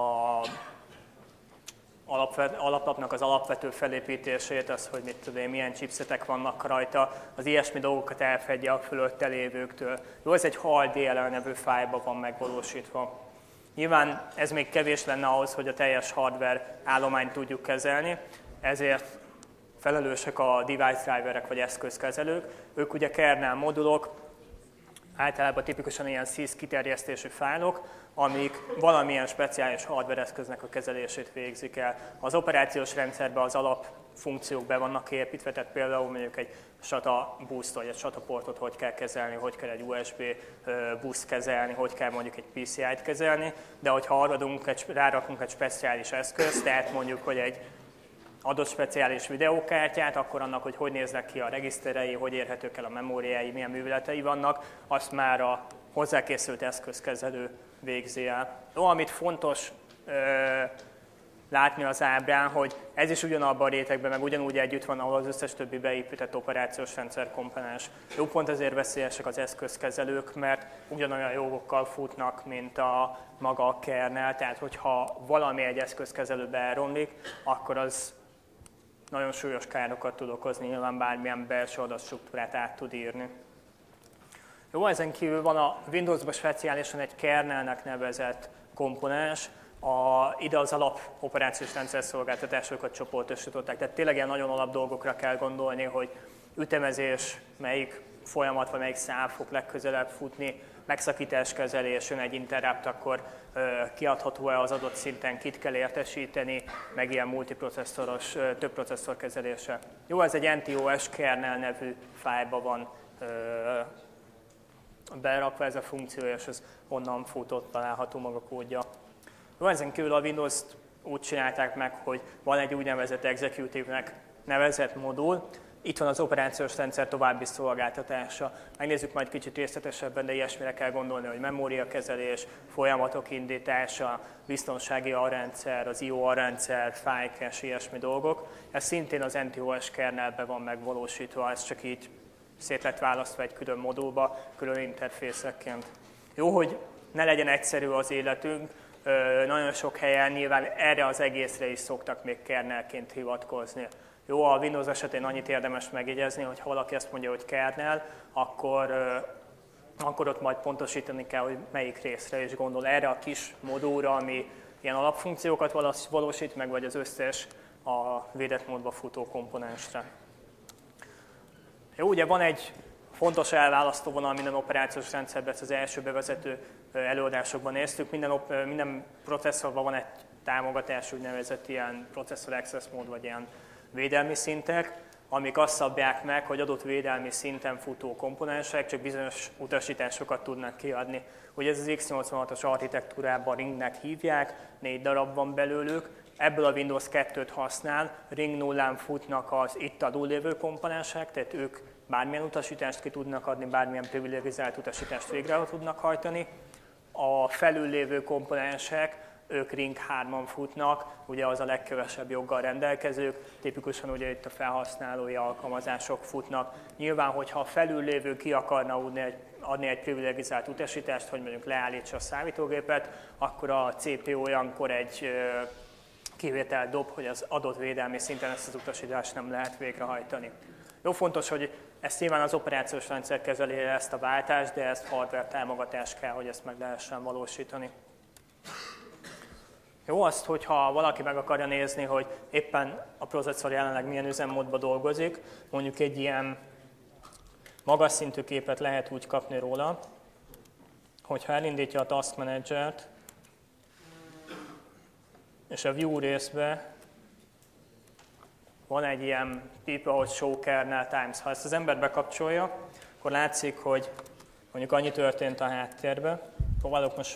alaplapnak az alapvető felépítését, az, hogy mit tudom, milyen chipsetek vannak rajta, az ilyesmi dolgokat elfedje a fölötte lévőktől. Jó, ez egy HAL DLL nevű fájlban van megvalósítva. Nyilván ez még kevés lenne ahhoz, hogy a teljes hardware állományt tudjuk kezelni, ezért felelősek a device driverek vagy eszközkezelők. Ők ugye kernel modulok, általában tipikusan ilyen SYS kiterjesztésű fájlok, amik valamilyen speciális hardware eszköznek a kezelését végzik el. Az operációs rendszerben az alapfunkciók be vannak építve, tehát például mondjuk egy SATA buszt vagy egy SATA portot hogy kell kezelni, hogy kell egy USB buszt kezelni, hogy kell mondjuk egy PCI-t kezelni, de hogyha rárakunk egy speciális eszközt, tehát mondjuk, hogy egy adott speciális videókártyát, akkor annak, hogy néznek ki a regiszterei, hogy érhetők el a memóriái, milyen műveletei vannak, azt már a hozzákészült eszközkezelő végzi el. Amit fontos látni az ábrán, hogy ez is ugyanabban a rétegben, meg ugyanúgy együtt van, ahol az összes többi beépített operációs rendszer komponens. Jó, pont ezért veszélyesek az eszközkezelők, mert ugyanolyan jogokkal futnak, mint a maga a kernel, tehát hogyha valami egy eszközkezelőbe elromlik, akkor az nagyon súlyos károkat tud okozni, nyilván bármilyen belső adatstruktúrát át tud írni. Jó, ezen kívül van a Windowsban speciálisan egy kernelnek nevezett komponens, ide az alap operációs rendszer szolgáltatásokat csoportosították. Tehát tényleg ilyen nagyon alap dolgokra kell gondolni, hogy ütemezés, melyik folyamat vagy melyik szál fog legközelebb futni, megszakításkezelés, jön egy interrupt, akkor kiadható-e az adott szinten, kit kell értesíteni, meg ilyen multiprocesszoros, több processzor kezelése. Jó, ez egy NTOS kernel nevű fájlba van berakva ez a funkció, és ez onnan futott, található maga kódja. Jó, ezen kívül a Windows-t úgy csinálták meg, hogy van egy úgynevezett executive-nek nevezett modul, itt van az operációs rendszer további szolgáltatása. Megnézzük majd kicsit részletesebben, de ilyesmire kell gondolni, hogy memóriakezelés, folyamatok indítása, biztonsági alrendszer, az IO alrendszer, file cache, ilyesmi dolgok. Ez szintén az NTOS kernelben van megvalósítva, ez csak így szét lett választva egy külön modulba, külön interfészekként. Jó, hogy ne legyen egyszerű az életünk, nagyon sok helyen nyilván erre az egészre is szoktak még kernelként hivatkozni. Jó, a Windows esetén annyit érdemes megjegyezni, hogy ha valaki ezt mondja, hogy kernel, akkor ott majd pontosítani kell, hogy melyik részre is gondol. Erre a kis modulra, ami ilyen alapfunkciókat valósít meg, vagy az összes a védett módba futó komponensre. Jó, ugye van egy fontos elválasztó vonal minden operációs rendszerben, ezt az első bevezető előadásokban néztük. Minden processzorban van egy támogatás, úgynevezett ilyen processor access mód, vagy ilyen védelmi szintek, amik azt szabják meg, hogy adott védelmi szinten futó komponensek csak bizonyos utasításokat tudnak kiadni. Ugye ez az x86-os architektúrában ringnek hívják, 4 darab van belőlük, ebből a Windows 2-t használ, ring 0-án futnak az itt a lévő komponensek, tehát ők bármilyen utasítást ki tudnak adni, bármilyen privilegizált utasítást végre tudnak hajtani. A felül lévő komponensek, ők ring 3-on futnak, ugye az a legkevesebb joggal rendelkezők, tipikusan ugye itt a felhasználói alkalmazások futnak. Nyilván, hogyha a felül lévő ki akarna adni egy privilegizált utasítást, hogy mondjuk leállítsa a számítógépet, akkor a CPU olyankor egy kivételt dob, hogy az adott védelmi szinten ezt az utasítást nem lehet végrehajtani. Jó, fontos, hogy ezt nyilván az operációs rendszer kezeli ezt a váltást, de ezt hardware támogatás kell, hogy ezt meg lehessen valósítani. Jó, azt, hogyha valaki meg akarja nézni, hogy éppen a processzor jelenleg milyen üzemmódban dolgozik, mondjuk egy ilyen magas szintű képet lehet úgy kapni róla, hogyha elindítja a Task Manager-t, és a View részbe van egy ilyen people, hogy show kernel times. Ha ezt az ember bekapcsolja, akkor látszik, hogy mondjuk annyi történt a háttérben. Próbálok most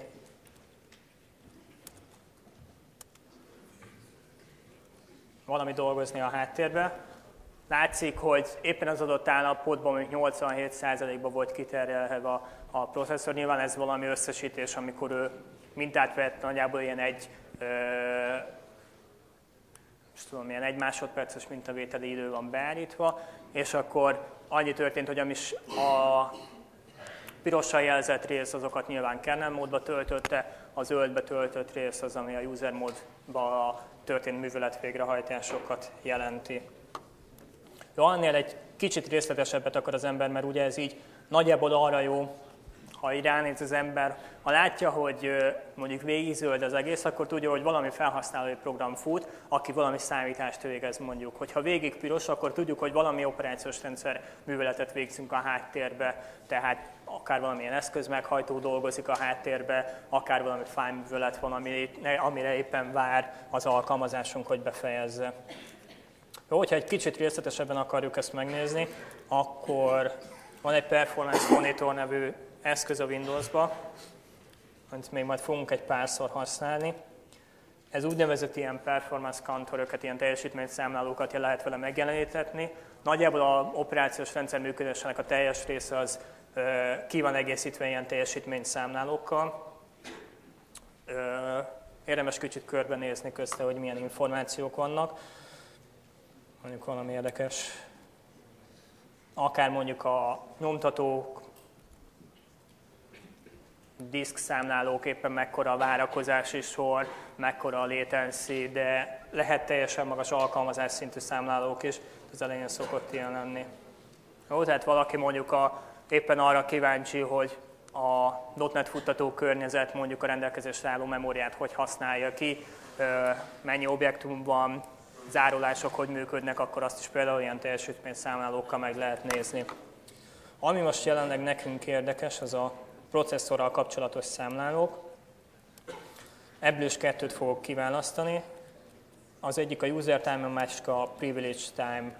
valami dolgozni a háttérbe. Látszik, hogy éppen az adott állapotban mondjuk 87%-ban volt kiterjelve a processzor. Nyilván ez valami összesítés, amikor ő mintát vett, nagyjából ilyen egy másodperces mintavételi idő van beállítva, és akkor annyi történt, hogy a pirossal jelzett rész, azokat nyilván kernel módba töltötte, a zöldbe töltött rész az, ami a user módba történt művelet végrehajtásokat jelenti. Jó, annél egy kicsit részletesebbet akar az ember, mert ugye ez így nagyjából arra jó, ha így ránéz az ember, ha látja, hogy mondjuk végig zöld az egész, akkor tudja, hogy valami felhasználói program fut, aki valami számítást végez mondjuk. Hogyha végig piros, akkor tudjuk, hogy valami operációs rendszer műveletet végzünk a háttérbe, tehát akár valamilyen eszköz meghajtó dolgozik a háttérbe, akár valami fájlművelet van, amire éppen vár az alkalmazásunk, hogy befejezze. Jó, hogyha egy kicsit részletesebben akarjuk ezt megnézni, akkor van egy Performance Monitor nevű eszköz a Windowsba, amit még majd fogunk egy párszor használni. Ez úgynevezett ilyen performance counteröket, ilyen teljesítményszámlálókat lehet vele megjelenítetni. Nagyjából az operációs rendszer működésének a teljes része az ki van egészítve ilyen teljesítményszámlálókkal. Érdemes kicsit körbenézni közte, hogy milyen információk vannak. Mondjuk valami érdekes. Akár mondjuk a nyomtatók, diszk számlálók, éppen mekkora a várakozási sor, mekkora a latency, de lehet teljesen magas alkalmazás szintű számlálók is, az elején szokott ilyen lenni. Jó, tehát valaki mondjuk a éppen arra kíváncsi, hogy a .NET futtató környezet mondjuk a rendelkezésre álló memóriát hogy használja ki, mennyi objektum van, zárólások hogy működnek, akkor azt is például ilyen teljesítményszámlálókkal meg lehet nézni. Ami most jelenleg nekünk érdekes, az a processzorral kapcsolatos számlálók. Ebből is kettőt fogok kiválasztani. Az egyik a user time, a másik a privilege time.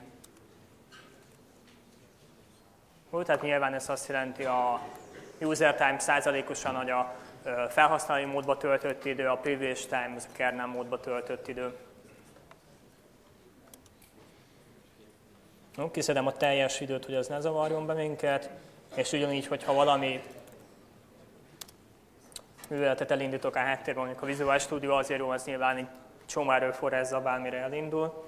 Tehát nyilván ez azt jelenti, a user time százalékosan, hogy a felhasználói módba töltött idő, a privilege time az a kernel módba töltött idő. Kiszedem a teljes időt, hogy az ne zavarjon be minket, és ugyanígy, hogyha valami műveletet elindítok a háttérben, mondjuk a Visual Studio, azért jó, az nyilván egy csomó erőforrás zabál, mire elindul.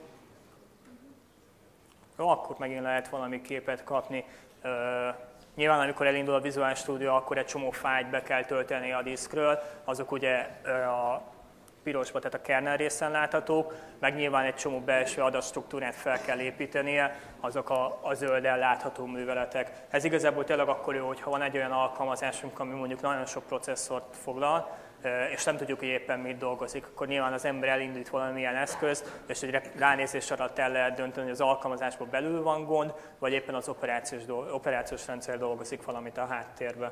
Jó, akkor megint lehet valami képet kapni. Nyilván, amikor elindul a Visual Studio, akkor egy csomó fájlt be kell tölteni a diszkről, azok ugye a pirosba, tehát a kernel részen láthatók, meg nyilván egy csomó belső adatstruktúrát fel kell építenie, azok a zölden látható műveletek. Ez igazából tényleg akkor jó, hogyha van egy olyan alkalmazásunk, ami mondjuk nagyon sok processzort foglal, és nem tudjuk, hogy éppen mit dolgozik, akkor nyilván az ember elindít valamilyen eszköz, és egy ránézés alatt el lehet dönteni, hogy az alkalmazásban belül van gond, vagy éppen az operációs rendszer dolgozik valamit a háttérbe.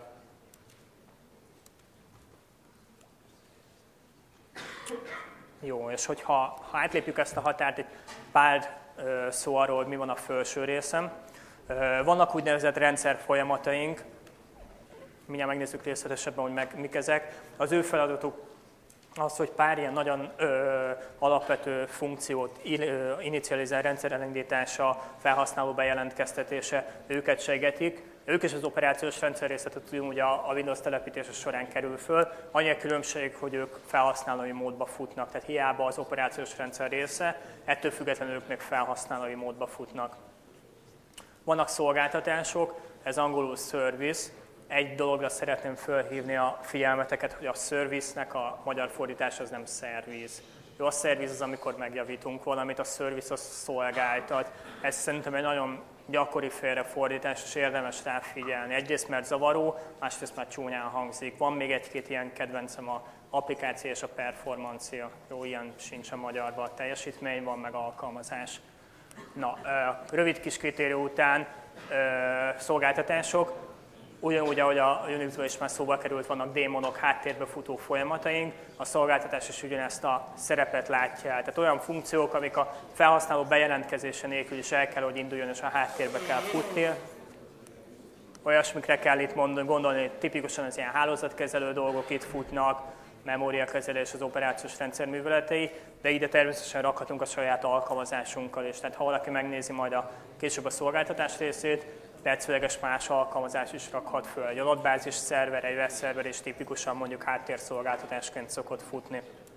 Jó, és hogyha átlépjük ezt a határt, egy pár szó arról, hogy mi van a felső részen. Vannak úgynevezett rendszerfolyamataink, mindjárt megnézzük részletesebben, hogy mik ezek. Az ő feladatuk az, hogy pár ilyen nagyon alapvető funkciót inicializál, rendszer elindítása, felhasználó bejelentkeztetése, őket segítik. Ők is az operációs rendszer részletet ugye a Windows telepítése során kerül föl. Annyi a különbség, hogy ők felhasználói módba futnak, tehát hiába az operációs rendszer része, ettől függetlenül ők még felhasználói módba futnak. Vannak szolgáltatások, ez angolul service. Egy dologra szeretném felhívni a figyelmeteket, hogy a service-nek a magyar fordítás az nem szerviz. Jó, a service az, amikor megjavítunk valamit, a service az szolgáltat. Ez szerintem egy nagyon gyakori félrefordítás, és érdemes rá figyelni. Egyrészt mert zavaró, másrészt már csúnyán hangzik. Van még egy-két ilyen kedvencem, a applikáció és a performancia. Jó, ilyen sincs a magyarban. A teljesítmény van, meg alkalmazás. Na, rövid kis kritérium után szolgáltatások. Ugyanúgy, ahogy a Unixben is már szóba került, vannak démonok, háttérbe futó folyamataink, a szolgáltatás is ugyanezt a szerepet látja el. Tehát olyan funkciók, amik a felhasználó bejelentkezése nélkül is el kell, hogy induljon, és a háttérbe kell futni. Olyasmikre kell itt gondolni, hogy tipikusan az ilyen hálózatkezelő dolgok itt futnak, memóriakezelés, az operációs rendszer műveletei, de ide természetesen rakhatunk a saját alkalmazásunkkal is. Tehát ha valaki megnézi majd később a szolgáltatás részét, percveleges más alkalmazás is rakhat föl. Egy adatbázis szerver, egy webszerver is tipikusan mondjuk háttérszolgáltatásként szokott futni.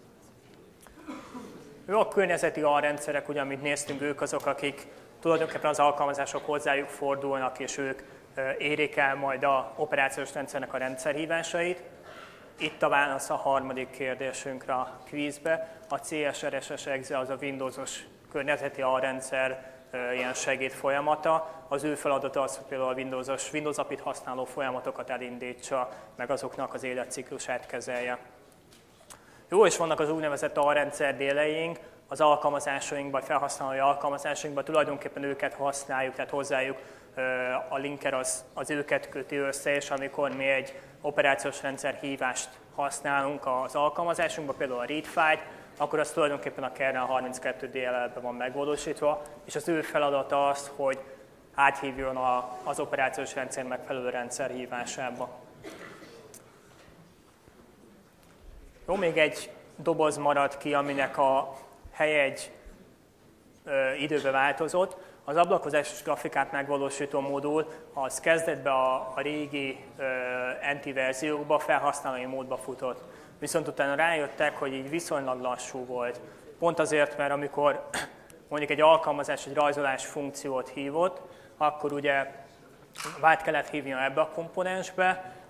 Jó, a környezeti alrendszerek, ugye, amit néztünk, ők azok, akik tulajdonképpen az alkalmazások hozzájuk fordulnak, és ők érik el majd az operációs rendszernek a rendszerhívásait. Itt a válasz a harmadik kérdésünkre a kvízbe. A CSRSS exe az a Windowsos környezeti alrendszer ilyen segéd folyamata. Az ő feladata az, hogy például a Windows API-t használó folyamatokat elindítsa, meg azoknak az életciklusát kezelje. Jó, és vannak az úgynevezett alrendszer déleink, az alkalmazásainkban, vagy felhasználói alkalmazásainkban tulajdonképpen őket használjuk, tehát hozzájuk a linker az őket köti össze, és amikor mi egy operációs rendszer hívást használunk az alkalmazásunkban, például a read file, akkor az tulajdonképpen a kernel 32 DLL-ben van megvalósítva, és az ő feladata az, hogy áthívjon az operációs rendszer megfelelő rendszer hívásába. Jó, még egy doboz maradt ki, aminek a helye egy időbe változott. Az ablakozásos grafikát megvalósító modul az kezdetben a régi NT verziókba felhasználói módba futott. Viszont utána rájöttek, hogy így viszonylag lassú volt. Pont azért, mert amikor mondjuk egy alkalmazás egy rajzolás funkciót hívott, akkor ugye vált kellett hívnia ebbe a komponensbe,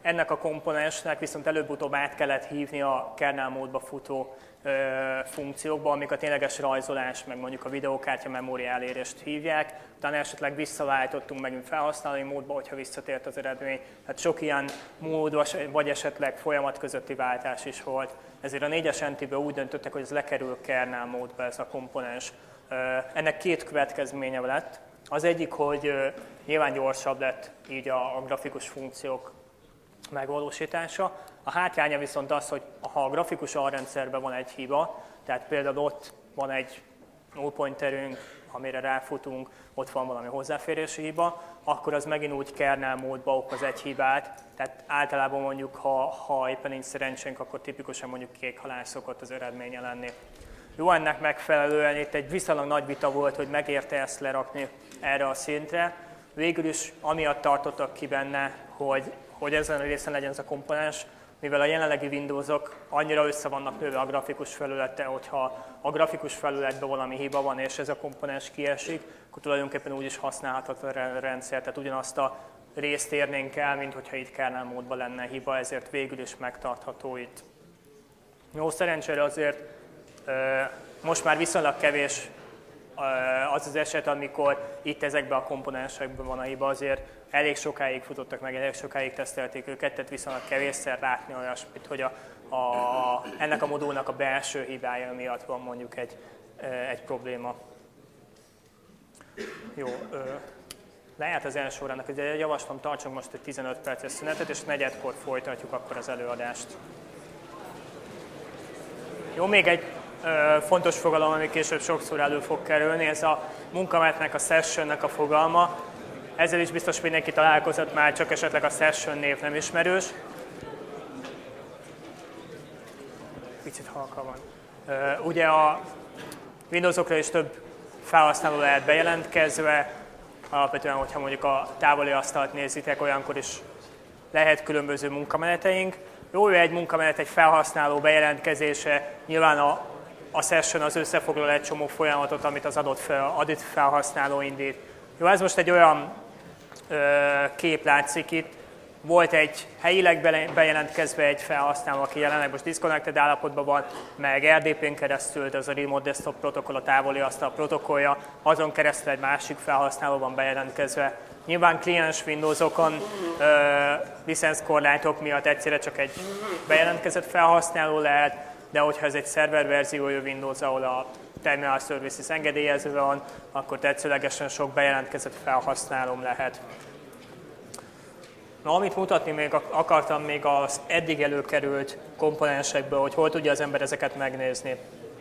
ennek a komponensnek viszont előbb-utóbb át kellett hívni a kernel módba futó funkciókba, amik a tényleges rajzolás, meg mondjuk a videókártya memória elérést hívják. Utána esetleg visszaváltottunk megint felhasználói módba, hogyha visszatért az eredmény. Tehát sok ilyen mód, vagy esetleg folyamat közötti váltás is volt. Ezért a 4-es NT-ből úgy döntöttek, hogy ez lekerül kernel módba ez a komponens. Ennek két következménye lett. Az egyik, hogy nyilván gyorsabb lett így a grafikus funkciók megvalósítása. A hátránya viszont az, hogy ha a grafikus alrendszerben van egy hiba, tehát például ott van egy null pointerünk, amire ráfutunk, ott van valami hozzáférési hiba, akkor az megint úgy kernel módba okoz egy hibát. Tehát általában mondjuk, ha éppen nincs szerencsénk, akkor tipikusan mondjuk kék halál szokott az eredménye lenni. Jó, ennek megfelelően itt egy viszonylag nagy vita volt, hogy megérte ezt lerakni erre a szintre. Végül is amiatt tartottak ki benne, hogy ezen a részen legyen ez a komponens, mivel a jelenlegi Windowsok annyira össze vannak nőve a grafikus felülete, hogyha a grafikus felületben valami hiba van, és ez a komponens kiesik, akkor tulajdonképpen úgy is használható a rendszer, tehát ugyanazt a részt érnénk el, mint hogyha itt kernel módban lenne hiba, ezért végül is megtartható itt. Jó, szerencsére azért most már viszonylag kevés az az eset, amikor itt ezekben a komponensekben van a hiba, azért elég sokáig futottak meg, elég sokáig tesztelték őket, tehát viszonylag kevésszer látni olyasmit, hogy ennek a modulnak a belső hibája miatt van mondjuk egy probléma. Jó, lejárt az első órának, javaslom, tartsunk most egy 15 perces szünetet, és negyedkor folytatjuk akkor az előadást. Jó, még egy fontos fogalom, ami később sokszor elő fog kerülni, ez a munkamenetnek, a sessionnek a fogalma. Ezzel is biztos mindenki találkozott már, csak esetleg a session név nem ismerős. Picit halka van. Ugye a Windowsokra is több felhasználó lehet bejelentkezve, alapvetően, hogyha mondjuk a távoli asztalt nézitek, olyankor is lehet különböző munkameneteink. Jó, egy munkamenet, egy felhasználó bejelentkezése, nyilván a session az összefoglal egy csomó folyamatot, amit az adott felhasználó indít. Jó, ez most egy olyan kép látszik itt. Volt egy helyileg bejelentkezve egy felhasználó, aki jelenleg most disconnected állapotban van, meg RDP-n keresztül, az a Remote Desktop protokoll, a távoli asztal protokollja, azon keresztül egy másik felhasználó van bejelentkezve. Nyilván kliens Windowsokon licenszkorlátok miatt egyszerre csak egy bejelentkezett felhasználó lehet, de hogyha ez egy szerververziójú Windows, ahol a Terminal Services engedélyezve van, akkor tetszőlegesen sok bejelentkezett felhasználóm lehet. Na, amit mutatni akartam még az eddig előkerült komponensekből, hogy hol tudja az ember ezeket megnézni.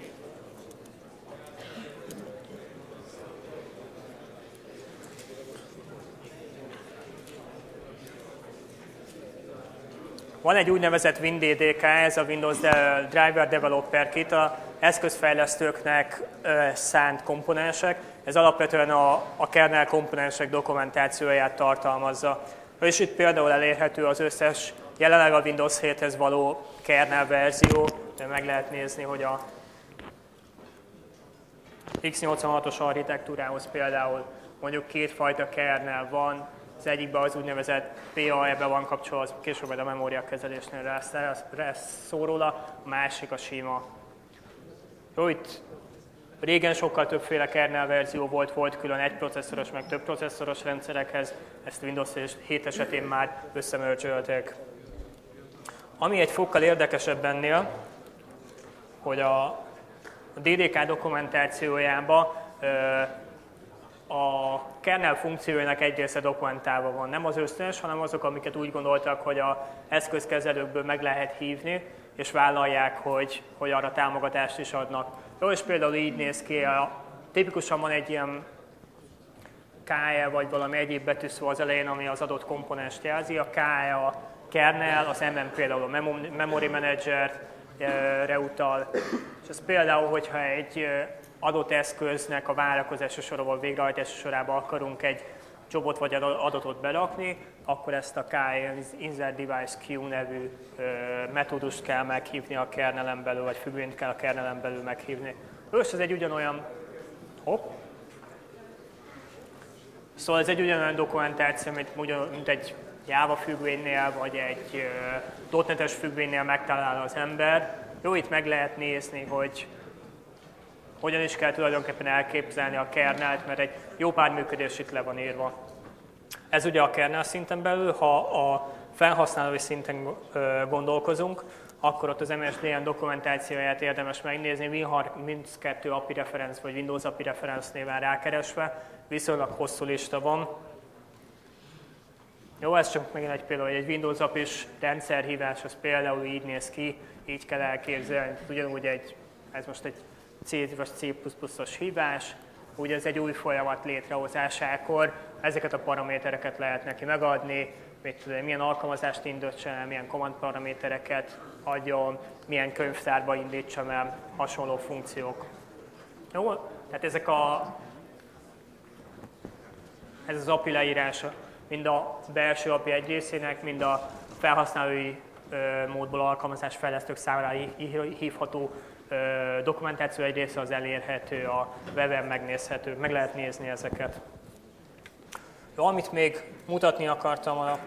Van egy úgynevezett WinDDK, ez a Windows Driver Developer Kit, az eszközfejlesztőknek szánt komponensek. Ez alapvetően a kernel komponensek dokumentációját tartalmazza. És itt például elérhető az összes jelenleg a Windows 7-hez való kernel verzió, de meg lehet nézni, hogy a x86-os architektúrához például mondjuk kétfajta kernel van. Az egyikben az úgynevezett PAE-be van kapcsolva, később majd a memóriakezelésnél szól róla, a másik a sima. Jó, itt régen sokkal többféle kernel verzió volt külön egy processzoros, meg több processzoros rendszerekhez, ezt Windows 7 esetén már összemörcsölték. Ami egy fokkal érdekesebb ennél, hogy a DDK dokumentációjában a kernel funkciójának egy része dokumentálva van. Nem az összes, hanem azok, amiket úgy gondoltak, hogy az eszközkezelőkből meg lehet hívni, és vállalják, hogy arra támogatást is adnak. Jó, és például így néz ki, tipikusan van egy ilyen KE vagy valami egyéb betűszó az elején, ami az adott komponenst jelzi. A KE a kernel, az MM például a Memory Manager-re utal. És ez például, hogyha egy adott eszköznek a várakozási sorával, végrehajtási sorában akarunk egy jobot vagy adatot berakni, akkor ezt a KE Insert Device Queue nevű metódust kell meghívni a kernelen belül, vagy függvényt kell a kernelen belül meghívni. És ez egy ugyanolyan, Szóval ez egy ugyanolyan dokumentáció, mint egy Java függvénynél, vagy egy .NET-es függvénynél megtalál az ember. Jó, itt meg lehet nézni, hogy hogyan is kell tulajdonképpen elképzelni a kernelt, mert egy jó pár működés itt le van írva. Ez ugye a kernel szinten belül, ha a felhasználói szinten gondolkozunk, akkor ott az MSDN dokumentációját érdemes megnézni, Win32 API reference vagy Windows API reference néven rákeresve, viszonylag hosszú lista van. Jó, ez csak megint egy példa, hogy egy Windows API-s rendszerhívás, az például így néz ki, így kell elképzelni, ugyanúgy ez most egy C vagy C++-os hívás, ugye ez egy új folyamat létrehozásakor, ezeket a paramétereket lehet neki megadni, milyen alkalmazást indítson el, milyen command paramétereket adjon, milyen könyvtárba indítsam el, hasonló funkciók. Jó? Tehát ez az API leírása, mind a belső API egy részének, mind a felhasználói módból alkalmazás fejlesztők számára hívható dokumentáció egy része az elérhető, a weben megnézhető, meg lehet nézni ezeket. Jó, amit még mutatni akartam,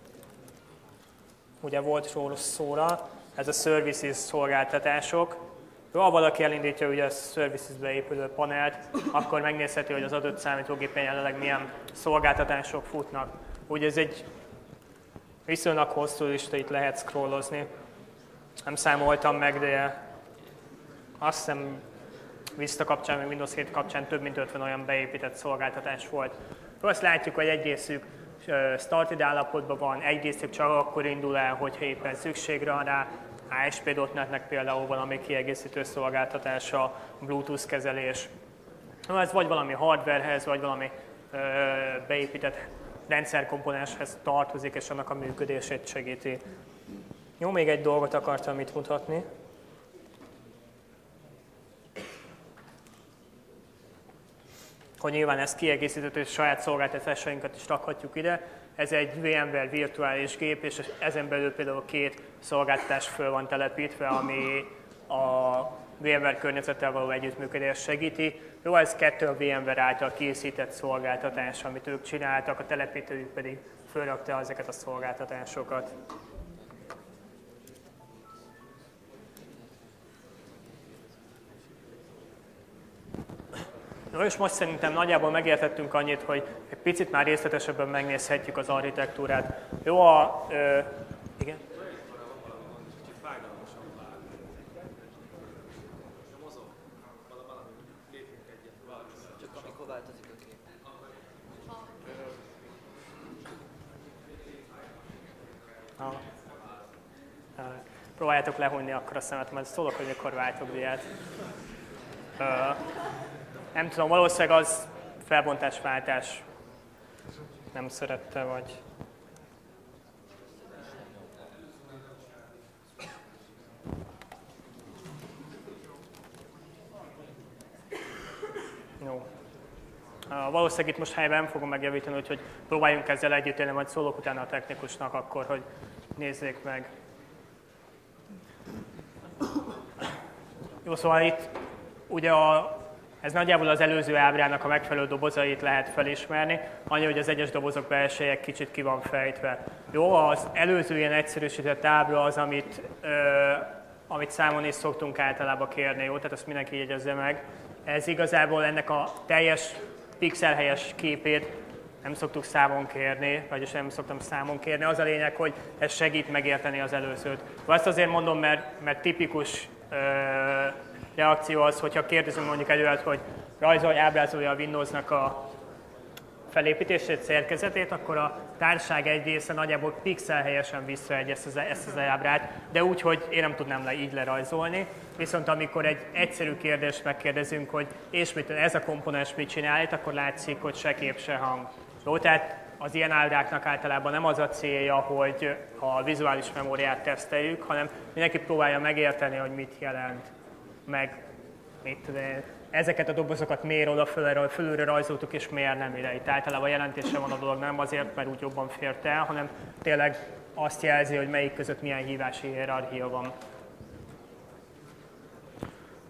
ugye volt róla szóra, ez a services szolgáltatások. Jó, ha valaki elindítja ugye a services-be épülő panelt, akkor megnézheti, hogy az adott számítógépen jelenleg milyen szolgáltatások futnak. Ugye ez egy viszonylag hosszú lista, itt lehet scrollozni. Nem számoltam meg, de azt hiszem Vista kapcsán, meg Windows 7 kapcsán több mint 50 olyan beépített szolgáltatás volt. Azt látjuk, hogy egy részük started állapotban van, egy részük csak akkor indul el, hogyha éppen szükség van rá. ASP.NET-nek például valami kiegészítő szolgáltatása, Bluetooth kezelés. Ez vagy valami hardwarehez, vagy valami beépített rendszerkomponenshez tartozik, és annak a működését segíti. Jó, még egy dolgot akartam itt mutatni. Hogy nyilván ez kiegészített, és saját szolgáltatásainkat is rakhatjuk ide. Ez egy VMware virtuális gép, és ezen belül például 2 szolgáltatás föl van telepítve, ami a VMware környezettel való együttműködést segíti. Jó, ez 2 a VMware által készített szolgáltatás, amit ők csináltak, a telepítőjük pedig fölrakta ezeket a szolgáltatásokat. No, és most szerintem nagyjából megértettünk annyit, hogy egy picit már részletesebben megnézhetjük az architektúrát. Jó, igen? Csak amikor változik a kép. Próbáljátok lehújni akkor a szemet, majd szólok, hogy mikor váltok diát. Nem tudom, valószínűleg az felbontásváltás nem szerette, vagy... Jó. Valószínűleg itt most helyben nem fogom megjavítani, úgyhogy próbáljunk ezzel együtt élni, majd szólok utána a technikusnak akkor, hogy nézzék meg. Jó, szóval itt ugye ez nagyjából az előző ábrának a megfelelő dobozait lehet felismerni, annyi, hogy az egyes dobozok belsejek kicsit ki van fejtve. Jó, az előző ilyen egyszerűsített ábra az, amit számon is szoktunk általában kérni, jó? Tehát azt mindenki jegyezze meg. Ez igazából ennek a teljes pixelhelyes képét nem szoktuk számon kérni, vagyis nem szoktam számon kérni. Az a lényeg, hogy ez segít megérteni az előzőt. Azt azért mondom, mert tipikus reakció az, hogyha kérdezünk mondjuk előtt, hogy rajzolja, ábrázolja a Windowsnak a felépítését, szerkezetét, akkor a társaság egy része nagyjából pixelhelyesen visszaadja ezt az ábrát, de úgy, hogy én nem tudnám így lerajzolni. Viszont amikor egy egyszerű kérdést megkérdezünk, hogy és ez a komponens mit csinál, akkor látszik, hogy se kép, se hang. Jó, tehát az ilyen ábráknak általában nem az a célja, hogy a vizuális memóriát teszteljük, hanem mindenki próbálja megérteni, hogy mit jelent, meg ezeket a dobozokat miért oda fölülre rajzoltuk, és miért nem ide. Itt általában jelentése van a dolog, nem azért, mert úgy jobban fért el, hanem tényleg azt jelzi, hogy melyik között milyen hívási hierarchia van.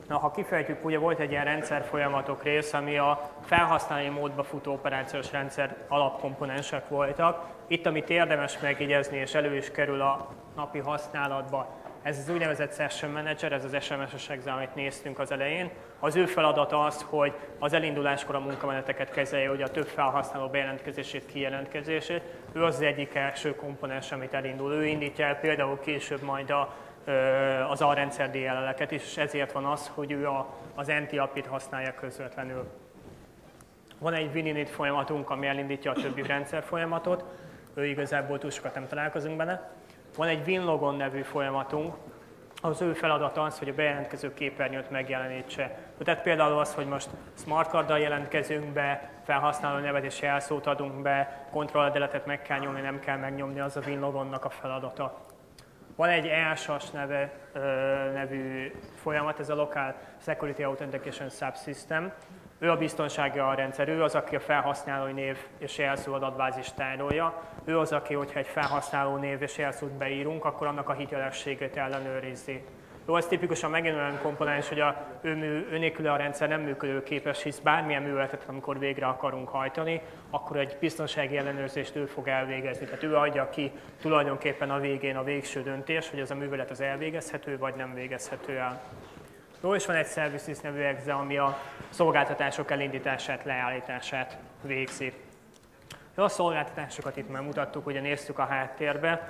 Na, ha kifejtjük, ugye volt egy ilyen rendszerfolyamatok rész, ami a felhasználói módba futó operációs rendszer alapkomponensek voltak. Itt, amit érdemes megjegyezni, és elő is kerül a napi használatba, ez az úgynevezett Session Manager, ez az SMS-es exe, amit néztünk az elején. Az ő feladata az, hogy az elinduláskor a munkameneteket kezelje, ugye a több felhasználó bejelentkezését, kijelentkezését. Ő az egyik első komponens, amit elindul. Ő indítja el például később majd az alrendszer DLL-eket is, és ezért van az, hogy ő az NT-API-t használja közvetlenül. Van egy WinInit folyamatunk, ami elindítja a többi rendszer folyamatot, ő igazából túl sokat nem találkozunk benne. Van egy WinLogon nevű folyamatunk, az ő feladata az, hogy a bejelentkező képernyőt megjelenítse. Tehát például az, hogy most smartcarddal jelentkezünk be, felhasználó nevet és jelszót adunk be, kontrolldeletet meg kell nyomni, nem kell megnyomni, az a WinLogonnak a feladata. Van egy EASAS nevű folyamat, ez a Local Security Authentication Subsystem. Ő a biztonsági alrendszer, ő az, aki a felhasználói név és jelszó adatbázist tárolja. Ő az, aki, hogyha egy felhasználó név és jelszót beírunk, akkor annak a hitelességét ellenőrizi. Jó, az tipikusan megint olyan komponens, hogy ő nélkül a rendszer nem működőképes, hisz bármilyen műveletet, amikor végre akarunk hajtani, akkor egy biztonsági ellenőrzést ő fog elvégezni. Tehát ő adja ki tulajdonképpen a végén a végső döntés, hogy ez a művelet az elvégezhető, vagy nem végezhető el. Jó, és van egy Services nevű exe, ami a szolgáltatások elindítását, leállítását végzi. Jó, a szolgáltatásokat itt már mutattuk, ugye néztük a háttérbe.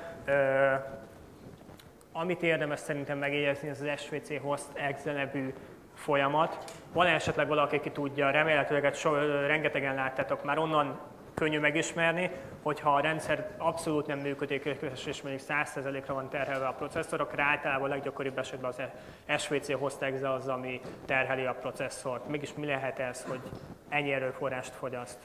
Amit érdemes szerintem megjegyezni, ez az SVC Host exe nevű folyamat. Van esetleg valaki, aki tudja, remélhetőleg rengetegen láttátok már, onnan könnyű megismerni, hogyha a rendszer abszolút nem működik, és mondjuk 100%-ra van terhelve a processzor, akkor általában a leggyakoribb esetben az SVC Host exe az, ami terheli a processzort. Mégis mi lehet ez, hogy ennyi erőforrást fogyaszt?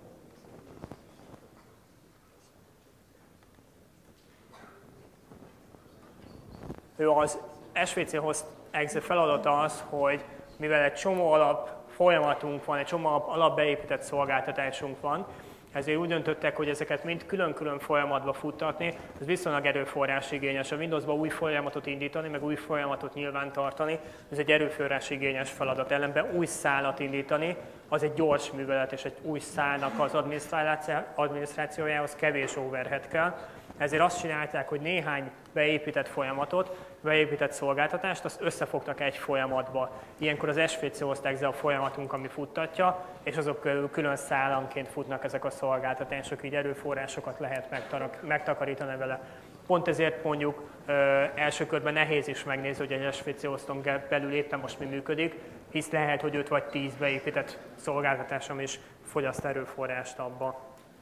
Az SVC Host exe feladata az, hogy mivel egy csomó alap folyamatunk van, egy csomó alap beépített szolgáltatásunk van, ezért úgy döntöttek, hogy ezeket mind külön-külön folyamatba futtatni, ez viszonylag erőforrás igényes. A Windowsban új folyamatot indítani, meg új folyamatot nyilvántartani, ez egy erőforrás igényes feladat. Ellenben új szálat indítani, az egy gyors művelet, és egy új szálnak az adminisztrációjához kevés overhead kell. Ezért azt csinálták, hogy néhány beépített folyamatot, beépített szolgáltatást, azt összefogtak egy folyamatba. Ilyenkor az SVC Host exe a folyamatunk, ami futtatja, és azok külön szálanként futnak ezek a szolgáltatások, így erőforrásokat lehet megtakarítani vele. Pont ezért mondjuk első körben nehéz is megnézni, hogy egy SVC Hoston belül éppen most mi működik, hisz lehet, hogy 5 vagy 10 beépített szolgáltatásom is fogyaszt erőforrást abba.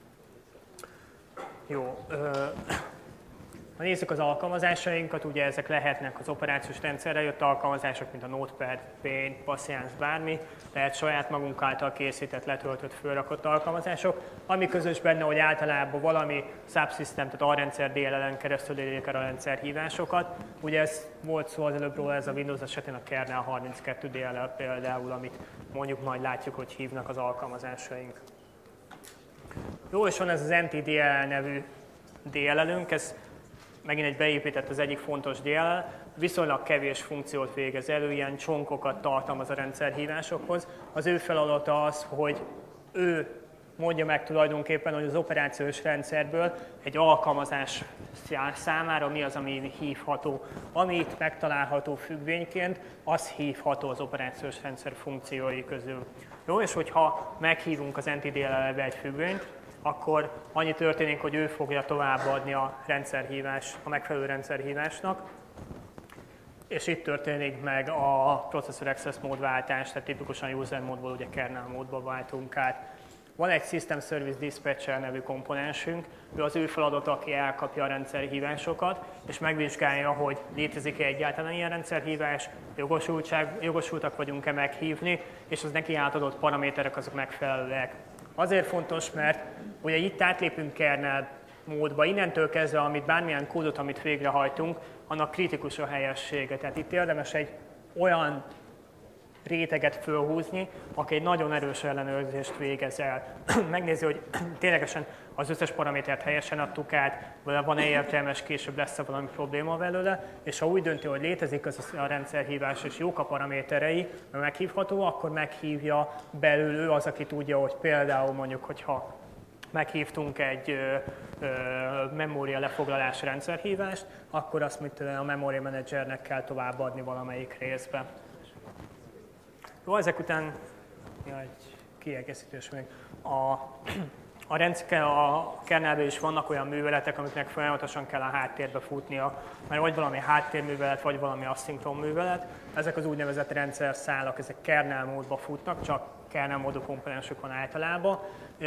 Jó. Ha nézzük az alkalmazásainkat, ugye ezek lehetnek az operációs rendszerre jött alkalmazások, mint a Notepad, Paint, Patience, bármi, lehet saját magunk által készített, letöltött, fölrakott alkalmazások, ami közös benne, hogy általában valami subsystem, tehát alrendszer DLL-en keresztül érik el a rendszer hívásokat. Ugye ez volt szó az előbb róla, ez a Windows esetén a kernel 32 DLL például, amit mondjuk majd látjuk, hogy hívnak az alkalmazásaink. Jó, és van ez az NTDLL nevű DLL-ünk, ez megint egy beépített, az egyik fontos DLL, viszonylag kevés funkciót végez elő, ilyen csonkokat tartalmaz a rendszerhívásokhoz. Az ő feladata az, hogy ő mondja meg tulajdonképpen, hogy az operációs rendszerből egy alkalmazás számára mi az, ami hívható. Ami itt megtalálható függvényként, az hívható az operációs rendszer funkciói közül. Jó, és hogyha meghívunk az NTDLL-be egy függvényt, akkor annyi történik, hogy ő fogja továbbadni a megfelelő rendszerhívásnak, és itt történik meg a Processor Access módváltás, tehát tipikusan user módból ugye kernel módba váltunk át. Van egy System Service Dispatcher nevű komponensünk, ő az ő feladata, aki elkapja a rendszerhívásokat, és megvizsgálja, hogy létezik-e egyáltalán ilyen rendszerhívás, jogosultak vagyunk-e meghívni, és az neki átadott paraméterek azok megfelelőek. Azért fontos, mert ugye itt átlépünk kernel módba, innentől kezdve, amit bármilyen kódot, amit végrehajtunk, annak kritikus a helyessége. Tehát itt érdemes egy olyan réteget fölhúzni, aki egy nagyon erős ellenőrzést végez el. Megnézi, hogy ténylegesen az összes paramétert helyesen adtuk át, vagy van-e értelmes, később lesz-e valami probléma belőle, és ha úgy dönti, hogy létezik az a rendszerhívás, és jók a paraméterei, meghívható, akkor meghívja belül ő az, aki tudja, hogy például mondjuk, hogyha meghívtunk egy memória lefoglalás rendszerhívást, akkor azt a memory managernek kell továbbadni valamelyik részbe. Jó, ezek után egy kiegészítés még. A kernelben is vannak olyan műveletek, amiknek folyamatosan kell a háttérbe futnia, mert vagy valami háttérművelet, vagy valami aszinkron művelet. Ezek az úgynevezett rendszerszálak, ezek kernel módban futnak, csak kernel módú komponensük van általában.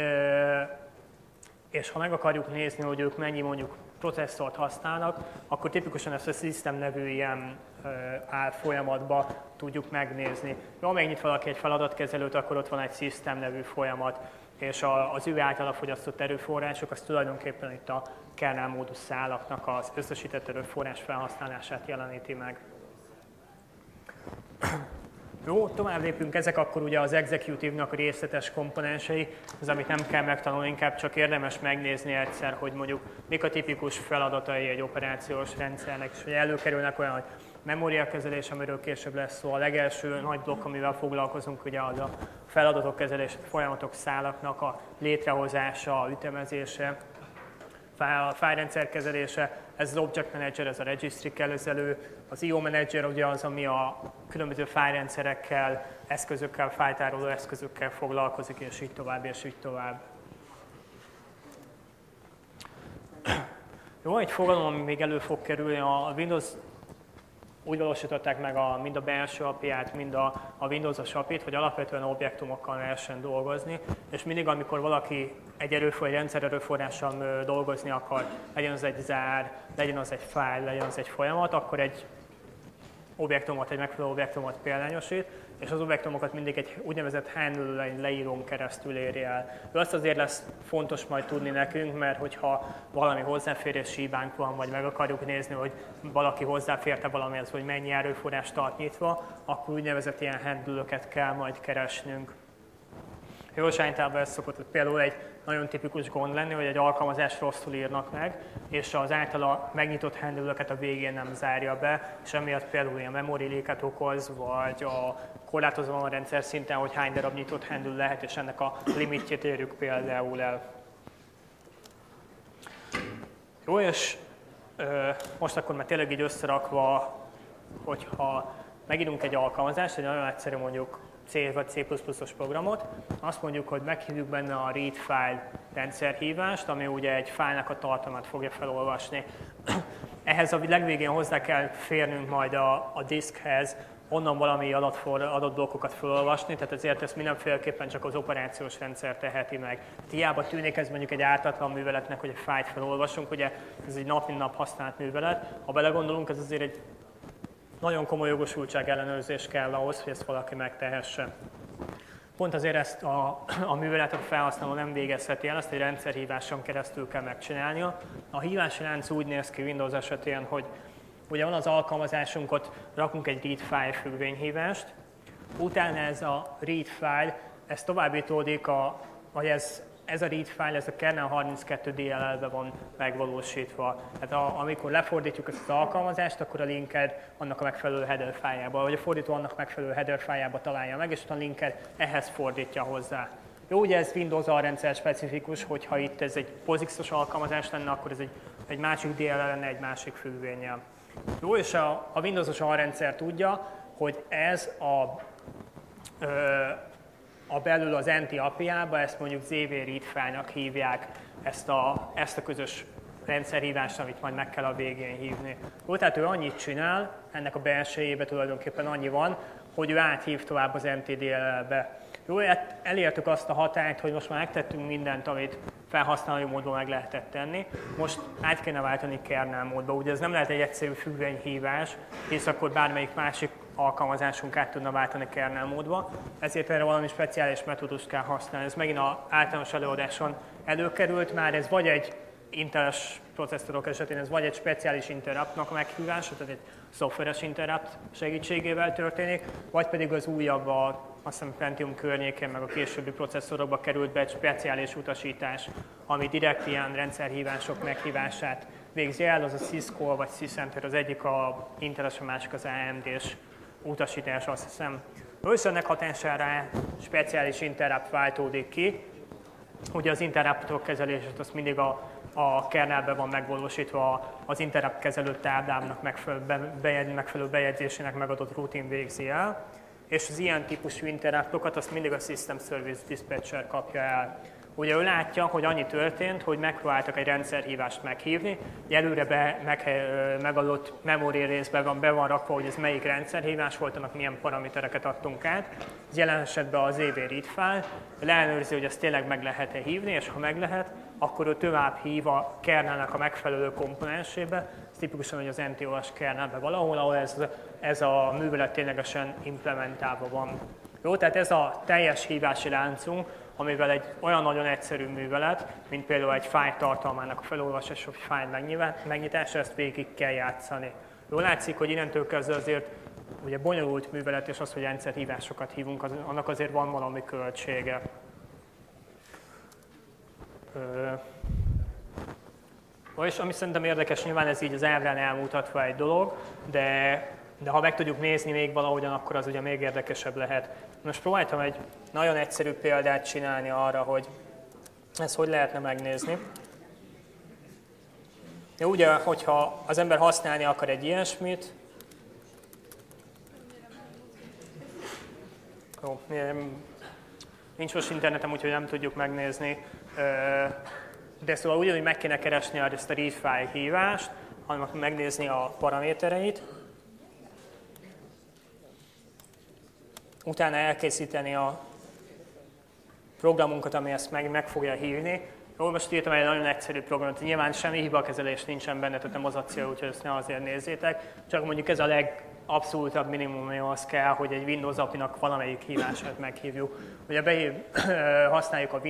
És ha meg akarjuk nézni, hogy ők mennyi mondjuk processzort használnak, akkor tipikusan ezt a system nevű ilyen folyamatba tudjuk megnézni. Ha megnyit valaki egy feladatkezelőt, akkor ott van egy system nevű folyamat, és az ő általa fogyasztott erőforrások, az tulajdonképpen itt a kernel módú szálaknak az összesített erőforrás felhasználását jeleníti meg. Jó, tovább lépünk, ezek akkor ugye az executive-nak a részletes komponensei, az, amit nem kell megtanulni, inkább csak érdemes megnézni egyszer, hogy mondjuk mik a tipikus feladatai egy operációs rendszernek, és hogy előkerülnek olyan, hogy memóriakezelés, amiről később lesz szó, a legelső nagy blokk, amivel foglalkozunk, ugye az a feladatok kezelése, folyamatok szálaknak a létrehozása, a ütemezése, a fájlrendszer kezelése, ez az Object Manager, ez a Registry kezelő, az IO Manager ugye az, ami a különböző fájlrendszerekkel, eszközökkel, fájltároló eszközökkel foglalkozik, és így tovább, és így tovább. Jó, egy fogalom, ami még elő fog kerülni, a Windows úgy valósították meg mind a belső API-t, mind a Windows-os API-t, hogy alapvetően objektumokkal lehessen dolgozni, és mindig, amikor valaki egy rendszer erőforrással dolgozni akar, legyen az egy zár, legyen az egy fájl, legyen az egy folyamat, akkor egy megfelelő objektumot példányosít, és az objektumokat mindig egy úgynevezett handle leírón keresztül éri el. Azt azért lesz fontos majd tudni nekünk, mert hogyha valami hozzáférési hibánk van, vagy meg akarjuk nézni, hogy valaki hozzáférte valamihez, hogy mennyi erőforrás tart nyitva, akkor úgynevezett ilyen handle-öket kell majd keresnünk. Jóságtában ez szokott például egy nagyon tipikus gond lenni, hogy egy alkalmazást rosszul írnak meg, és az általa megnyitott handle-öket a végén nem zárja be, és emiatt például ilyen memory leaket okoz, vagy korlátozva van a rendszer szinten, hogy hány darab nyitott handle lehet, és ennek a limitjét érjük például el. Jó, és most akkor már tényleg így összerakva, hogyha megírunk egy alkalmazást, egy nagyon egyszerű mondjuk C vagy C++-os programot, azt mondjuk, hogy meghívjuk benne a read file rendszerhívást, ami ugye egy fájlnak a tartalmát fogja felolvasni. Ehhez a legvégén hozzá kell férnünk majd a diskhez, onnan valami adott blokkokat felolvasni, tehát ezért ezt mindenféleképpen csak az operációs rendszer teheti meg. Hiába tűnik ez mondjuk egy ártatlan műveletnek, hogy egy fájlt felolvasunk, ugye ez egy nap mint nap használt művelet. Ha belegondolunk, ez azért egy nagyon komoly jogosultság ellenőrzés kell ahhoz, hogy ezt valaki megtehesse. Pont azért ezt a műveletet felhasználó nem végezheti el, ezt egy rendszerhíváson keresztül kell megcsinálnia. A hívási lánc úgy néz ki Windows esetén, hogy ugye van az alkalmazásunk, ott rakunk egy read file függvényhívást, utána ez a read file, ez továbbítódik, vagy ez a read file, ez a kernel 32 DLL-be van megvalósítva. Tehát amikor lefordítjuk ezt az alkalmazást, akkor a linker annak a megfelelő header fájljába, vagy a fordító annak megfelelő header fájljába találja meg, és a linker ehhez fordítja hozzá. Jó, ugye ez Windows alrendszer specifikus, hogyha itt ez egy POSIX-os alkalmazás lenne, akkor ez egy másik DLL lenne egy másik függvénnyel. Jó, és a Windows-os alrendszer tudja, hogy ez a belül az NT API-ba, ezt mondjuk ZV read file-nak hívják, ezt a közös rendszerhívást, amit majd meg kell a végén hívni. Jó, tehát ő annyit csinál, ennek a belsejében tulajdonképpen annyi van, hogy ő áthív tovább az MTDLL-be. Jó, elértük azt a határt, hogy most már megtettünk mindent, amit felhasználói módban meg lehetett tenni. Most át kéne váltani kernel módba. Ugye ez nem lehet egy egyszerű függvényhívás, hisz akkor bármelyik másik alkalmazásunk át tudna váltani kernel módba. Ezért erre valami speciális metódust kell használni. Ez megint az általános előadáson előkerült már, ez vagy egy Inteles processzorok esetén ez vagy egy speciális interruptnak meghívása, tehát egy szoftveres interrupt segítségével történik, vagy pedig az újabb, azt hiszem Pentium környékén, meg a későbbi processzorokba került be egy speciális utasítás, ami direkt ilyen rendszerhívások meghívását végzi el, az a syscall vagy sysenter, az egyik a Intel-es, a másik az AMD-s utasítás, azt hiszem. Ennek hatására speciális interrupt váltódik ki. Ugye az interruptok kezelését azt mindig a kernelben van megvalósítva, az interrupt kezelő táblának megfelelő bejegyzésének megadott rutin végzi el, és az ilyen típusú interruptokat azt mindig a System Service Dispatcher kapja el. Ugye ő látja, hogy annyi történt, hogy megpróbáltak egy rendszerhívást meghívni, előre megadott memory részben be van rakva, hogy ez melyik rendszerhívás volt, annak milyen paramétereket adtunk át. Jelen esetben az EV read file, leellenőrzi, hogy ezt tényleg meg lehet-e hívni, és ha meg lehet, akkor ő tovább hív a kernelnek a megfelelő komponensébe, ez tipikusan, hogy az NTOS kernelbe valahol, ahol ez a művelet ténylegesen implementálva van. Jó, tehát ez a teljes hívási láncunk, amivel egy olyan nagyon egyszerű művelet, mint például egy fájl tartalmának a felolvasása, vagy fájl megnyitása, ezt végig kell játszani. Jól látszik, hogy innentől kezdve azért ugye bonyolult művelet, és az, hogy rendszerhívásokat hívunk, annak azért van valami költsége. És ami szerintem érdekes, nyilván ez így az ábrán elmutatva egy dolog, de ha meg tudjuk nézni még valahogyan, akkor az ugye még érdekesebb lehet. Most próbáltam egy nagyon egyszerű példát csinálni arra, hogy ezt hogy lehetne megnézni. Jó, ugye, hogyha az ember használni akar egy ilyesmit, jó, nincs most internetem, úgyhogy nem tudjuk megnézni, de szóval ugyanúgy meg kéne keresni ezt a read file hívást, hanem megnézni a paramétereit, utána elkészíteni a programunkat, ami ezt meg fogja hívni. Jó, most írtam egy nagyon egyszerű programot, nyilván semmi hibakezelés nincsen benne, tehát nem az a cél, úgyhogy ezt ne azért nézzétek. Csak mondjuk ez a legabszolútabb minimum, ami az kell, hogy egy Windows API-nak valamelyik hívását meghívjuk. Ugye használjuk a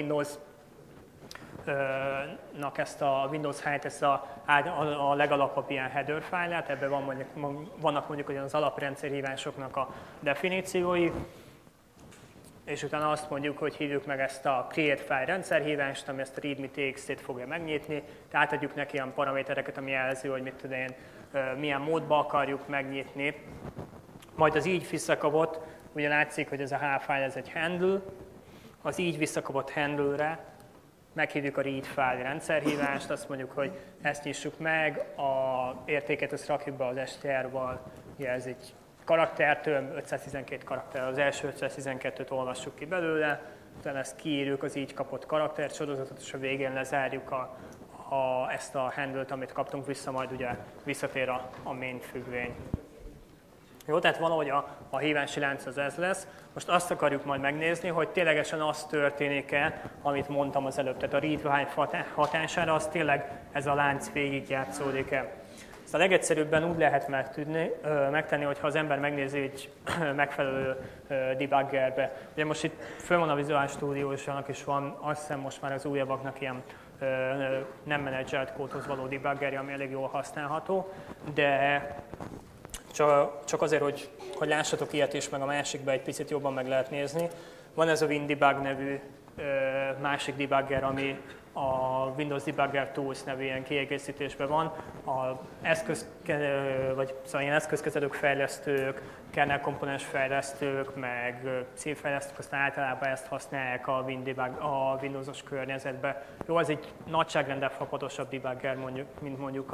Windows-nak ezt a Windows Height, ezt a legalapabb ilyen header fájlát, ebben vannak mondjuk az alaprendszerhívásoknak a definíciói, és utána azt mondjuk, hogy hívjuk meg ezt a create file rendszerhívást, ami ezt a readme.txt-t fogja megnyitni, tehát adjuk neki ilyen paramétereket, ami jelzi, hogy mit tudom én, milyen módba akarjuk megnyitni. Majd az így visszakapott, ugye látszik, hogy ez a h-file, ez egy handle, az így visszakapott handle-re meghívjuk a read file rendszerhívást, azt mondjuk, hogy ezt nyissuk meg, a értéket ezt rakjuk be az str-val, ugye ez egy karaktertől, 512 karakter, az első 512-t olvassuk ki belőle, utána ezt kiírjuk az így kapott karaktersorozatot, és a végén lezárjuk ezt a handle-t, amit kaptunk vissza, majd ugye visszatér a main függvény. Jó, tehát valahogy a hívási lánc az ez lesz. Most azt akarjuk majd megnézni, hogy ténylegesen az történik-e, amit mondtam az előbb, tehát a read hatására az tényleg ez a lánc végigjátszódik-e. Ezt a legegyszerűbben úgy lehet megtenni, hogyha az ember megnézi egy megfelelő debuggerbe. Ugye most itt föl van a Visual Studio, és annak is van, azt hiszem most már az újabbaknak ilyen nem menedzselt kódhoz való debuggerje, ami elég jól használható, de csak azért, hogy lássatok ilyet is, meg a másikban egy picit jobban meg lehet nézni. Van ez a WinDebug nevű másik debugger, ami a Windows Debugger Tools nevű ilyen kiegészítésben van. Szóval ilyen eszközkezelők fejlesztők, kernel komponens fejlesztők, meg célfejlesztők, aztán általában ezt használják a Windows-os környezetben. Jó, ez egy nagyságrendel fapadosabb debugger, mint mondjuk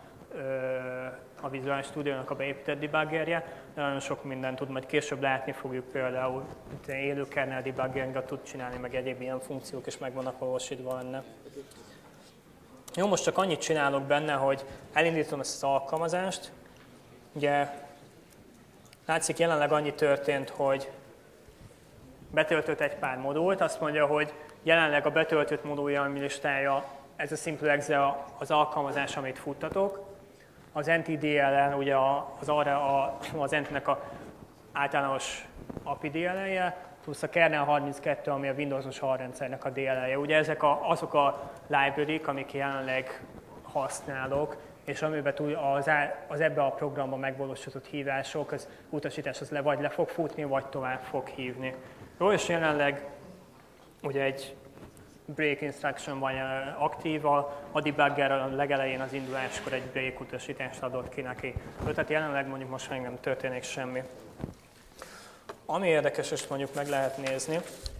a Visual Studio-nak a beépített debuggerje, de nagyon sok mindent tud, majd később látni fogjuk, például élő kernel debuggeringet tud csinálni, meg egyéb ilyen funkciók is meg vannak valósítva benne. Jó, most csak annyit csinálok benne, hogy elindítom ezt az alkalmazást. Ugye látszik, jelenleg annyi történt, hogy betöltött egy pár modult, azt mondja, hogy jelenleg a betöltött modulja listája, ez a SimpleExe az alkalmazás, amit futtatok. Az NTDLN ugye az NT-nek a általános API DLL-je, plusz a kernel 32, ami a Windows-os alrendszernek a DLL-je. Ugye ezek azok a library-k, amik jelenleg használok, és amiben az ebbe a programba megvalósított hívások, az utasítás az vagy le fog futni, vagy tovább fog hívni. Jó, és jelenleg ugye egy break instruction van aktíva, a debugger a legelején az induláskor egy break utasítást adott ki neki. Tehát jelenleg mondjuk most még nem történik semmi. Ami érdekes, és mondjuk meg lehet nézni,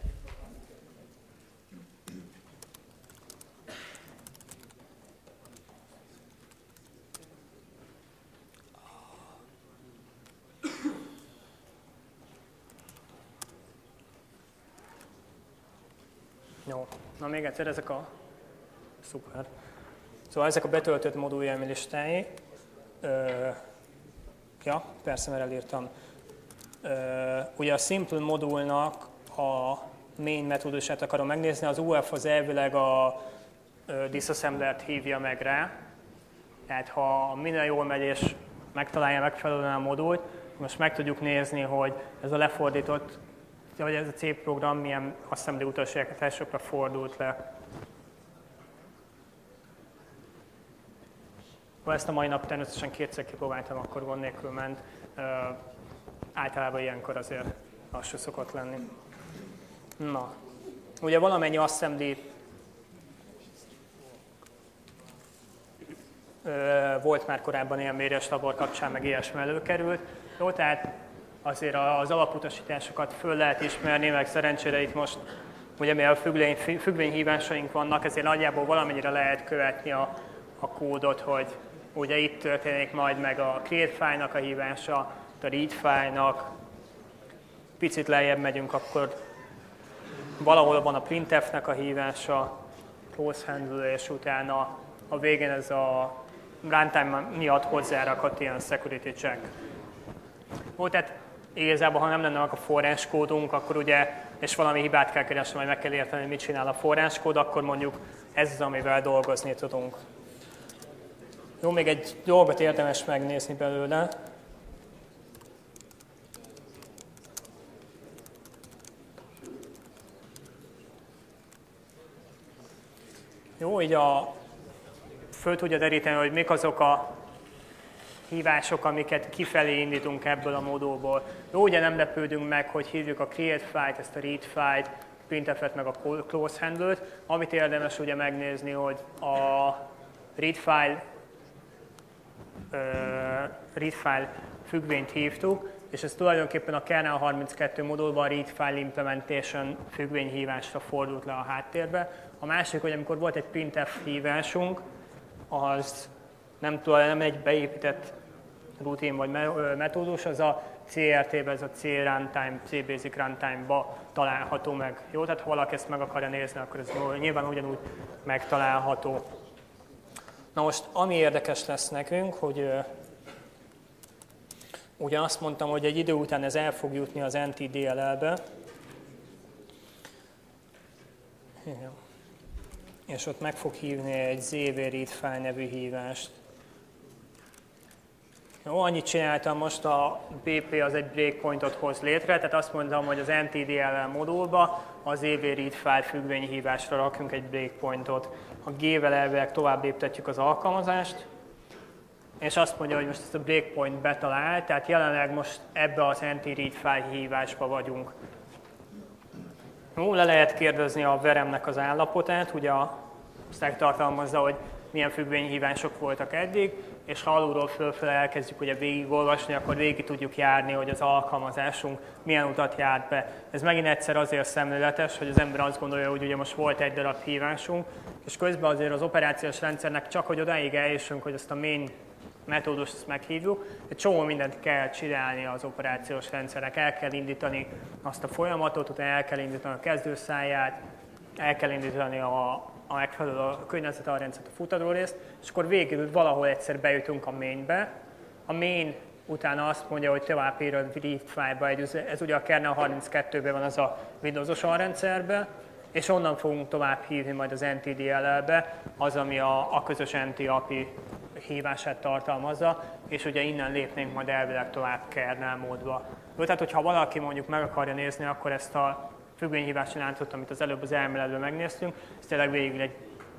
jó, na még egyszer ezek a... Szuper. Szóval ezek a betöltött moduljelmi listái. Ja, persze, mert elírtam. Ugye a simple modulnak a main metódusát akarom megnézni, az UF az elvileg a disassembler-t hívja meg rá. Tehát ha minden jól megy és megtalálja megfelelően a modult, most meg tudjuk nézni, hogy ez a lefordított, hogy ez a C program milyen assembly utasításokra fordult le. Ha ezt a mai nap természetesen kétszer kipróbáltam, akkor gond nélkül ment. Általában ilyenkor azért lassú szokott lenni. Na, ugye valamennyi assembly volt már korábban ilyen méres labor kapcsán, meg ilyesmi előkerült. Jó, tehát azért az alaputasításokat föl lehet ismerni, meg szerencsére itt most, ugye mivel függvényhívásaink vannak, ezért nagyjából valamennyire lehet követni a kódot, hogy ugye itt történik majd meg a create file-nak a hívása, a read file-nak, picit lejjebb megyünk, akkor valahol van a printf-nek a hívása, close handle, és utána a végén ez a runtime miatt hozzárakott ilyen security check. Ó, tehát igazából, ha nem lenne a forráskódunk, akkor ugye, és valami hibát kell keresni, majd meg kell érteni, hogy mit csinál a forráskód, akkor mondjuk ez az, amivel dolgozni tudunk. Jó, még egy dolgot érdemes megnézni belőle. Jó, így föl tudja deríteni, hogy mik azok a hívások, amiket kifelé indítunk ebből a modulból. Jó, ugye nem lepődünk meg, hogy hívjuk a create file-t, ezt a read file-t, printf-et, meg a close handle-t. Amit érdemes ugye megnézni, hogy a read file függvényt hívtuk, és ez tulajdonképpen a kernel 32 modulban a read file implementation függvényhívásra fordult le a háttérbe. A másik, hogy amikor volt egy printf hívásunk, az nem egy beépített rutin vagy metódus, az a CRT-be, ez a C Basic Runtime-ba található meg. Jó, tehát ha valaki ezt meg akarja nézni, akkor ez nyilván ugyanúgy megtalálható. Na most, ami érdekes lesz nekünk, hogy ugye azt mondtam, hogy egy idő után ez el fog jutni az NTDLL-be, és ott meg fog hívni egy ZV read file nevű hívást. Jó, annyit csináltam most, a BP az egy breakpointot hoz létre, tehát azt mondtam, hogy az NTDLL modulba az ZV read file függvényhívásra rakjunk egy breakpointot. A G-vel elvileg tovább léptetjük az alkalmazást, és azt mondja, hogy most ezt a breakpoint betalál, tehát jelenleg most ebbe az NT-read file hívásba vagyunk. Jó, le lehet kérdezni a veremnek az állapotát, ugye a stack tartalmazza, hogy milyen függvényhívások voltak eddig, és ha alulról fölfele elkezdjük ugye végigolvasni, akkor végig tudjuk járni, hogy az alkalmazásunk milyen utat járt be. Ez megint egyszer azért szemléletes, hogy az ember azt gondolja, hogy ugye most volt egy darab hívásunk, és közben azért az operációs rendszernek csak, hogy odáig eljussunk, hogy ezt a main metódust meghívjuk, egy csomó mindent kell csinálni az operációs rendszernek, el kell indítani azt a folyamatot, utána el kell indítani a kezdőszáját, el kell indítani a megfelelő környezetarrendszert, a futadórészt, és akkor végül valahol egyszer bejutunk a mainbe. A main utána azt mondja, hogy tovább ír a read file-ba, ez ugye a kernel 32-ben van az a Windows-os alrendszerben, és onnan fogunk tovább hívni majd az NTDLL-be, az, ami a közös NT-API hívását tartalmazza, és ugye innen lépnénk majd elvileg tovább kernel módba. Tehát, hogyha valaki mondjuk meg akarja nézni, akkor ezt a függvényhívási láncot, amit az előbb az elméletben megnéztünk, ezt tényleg végig egy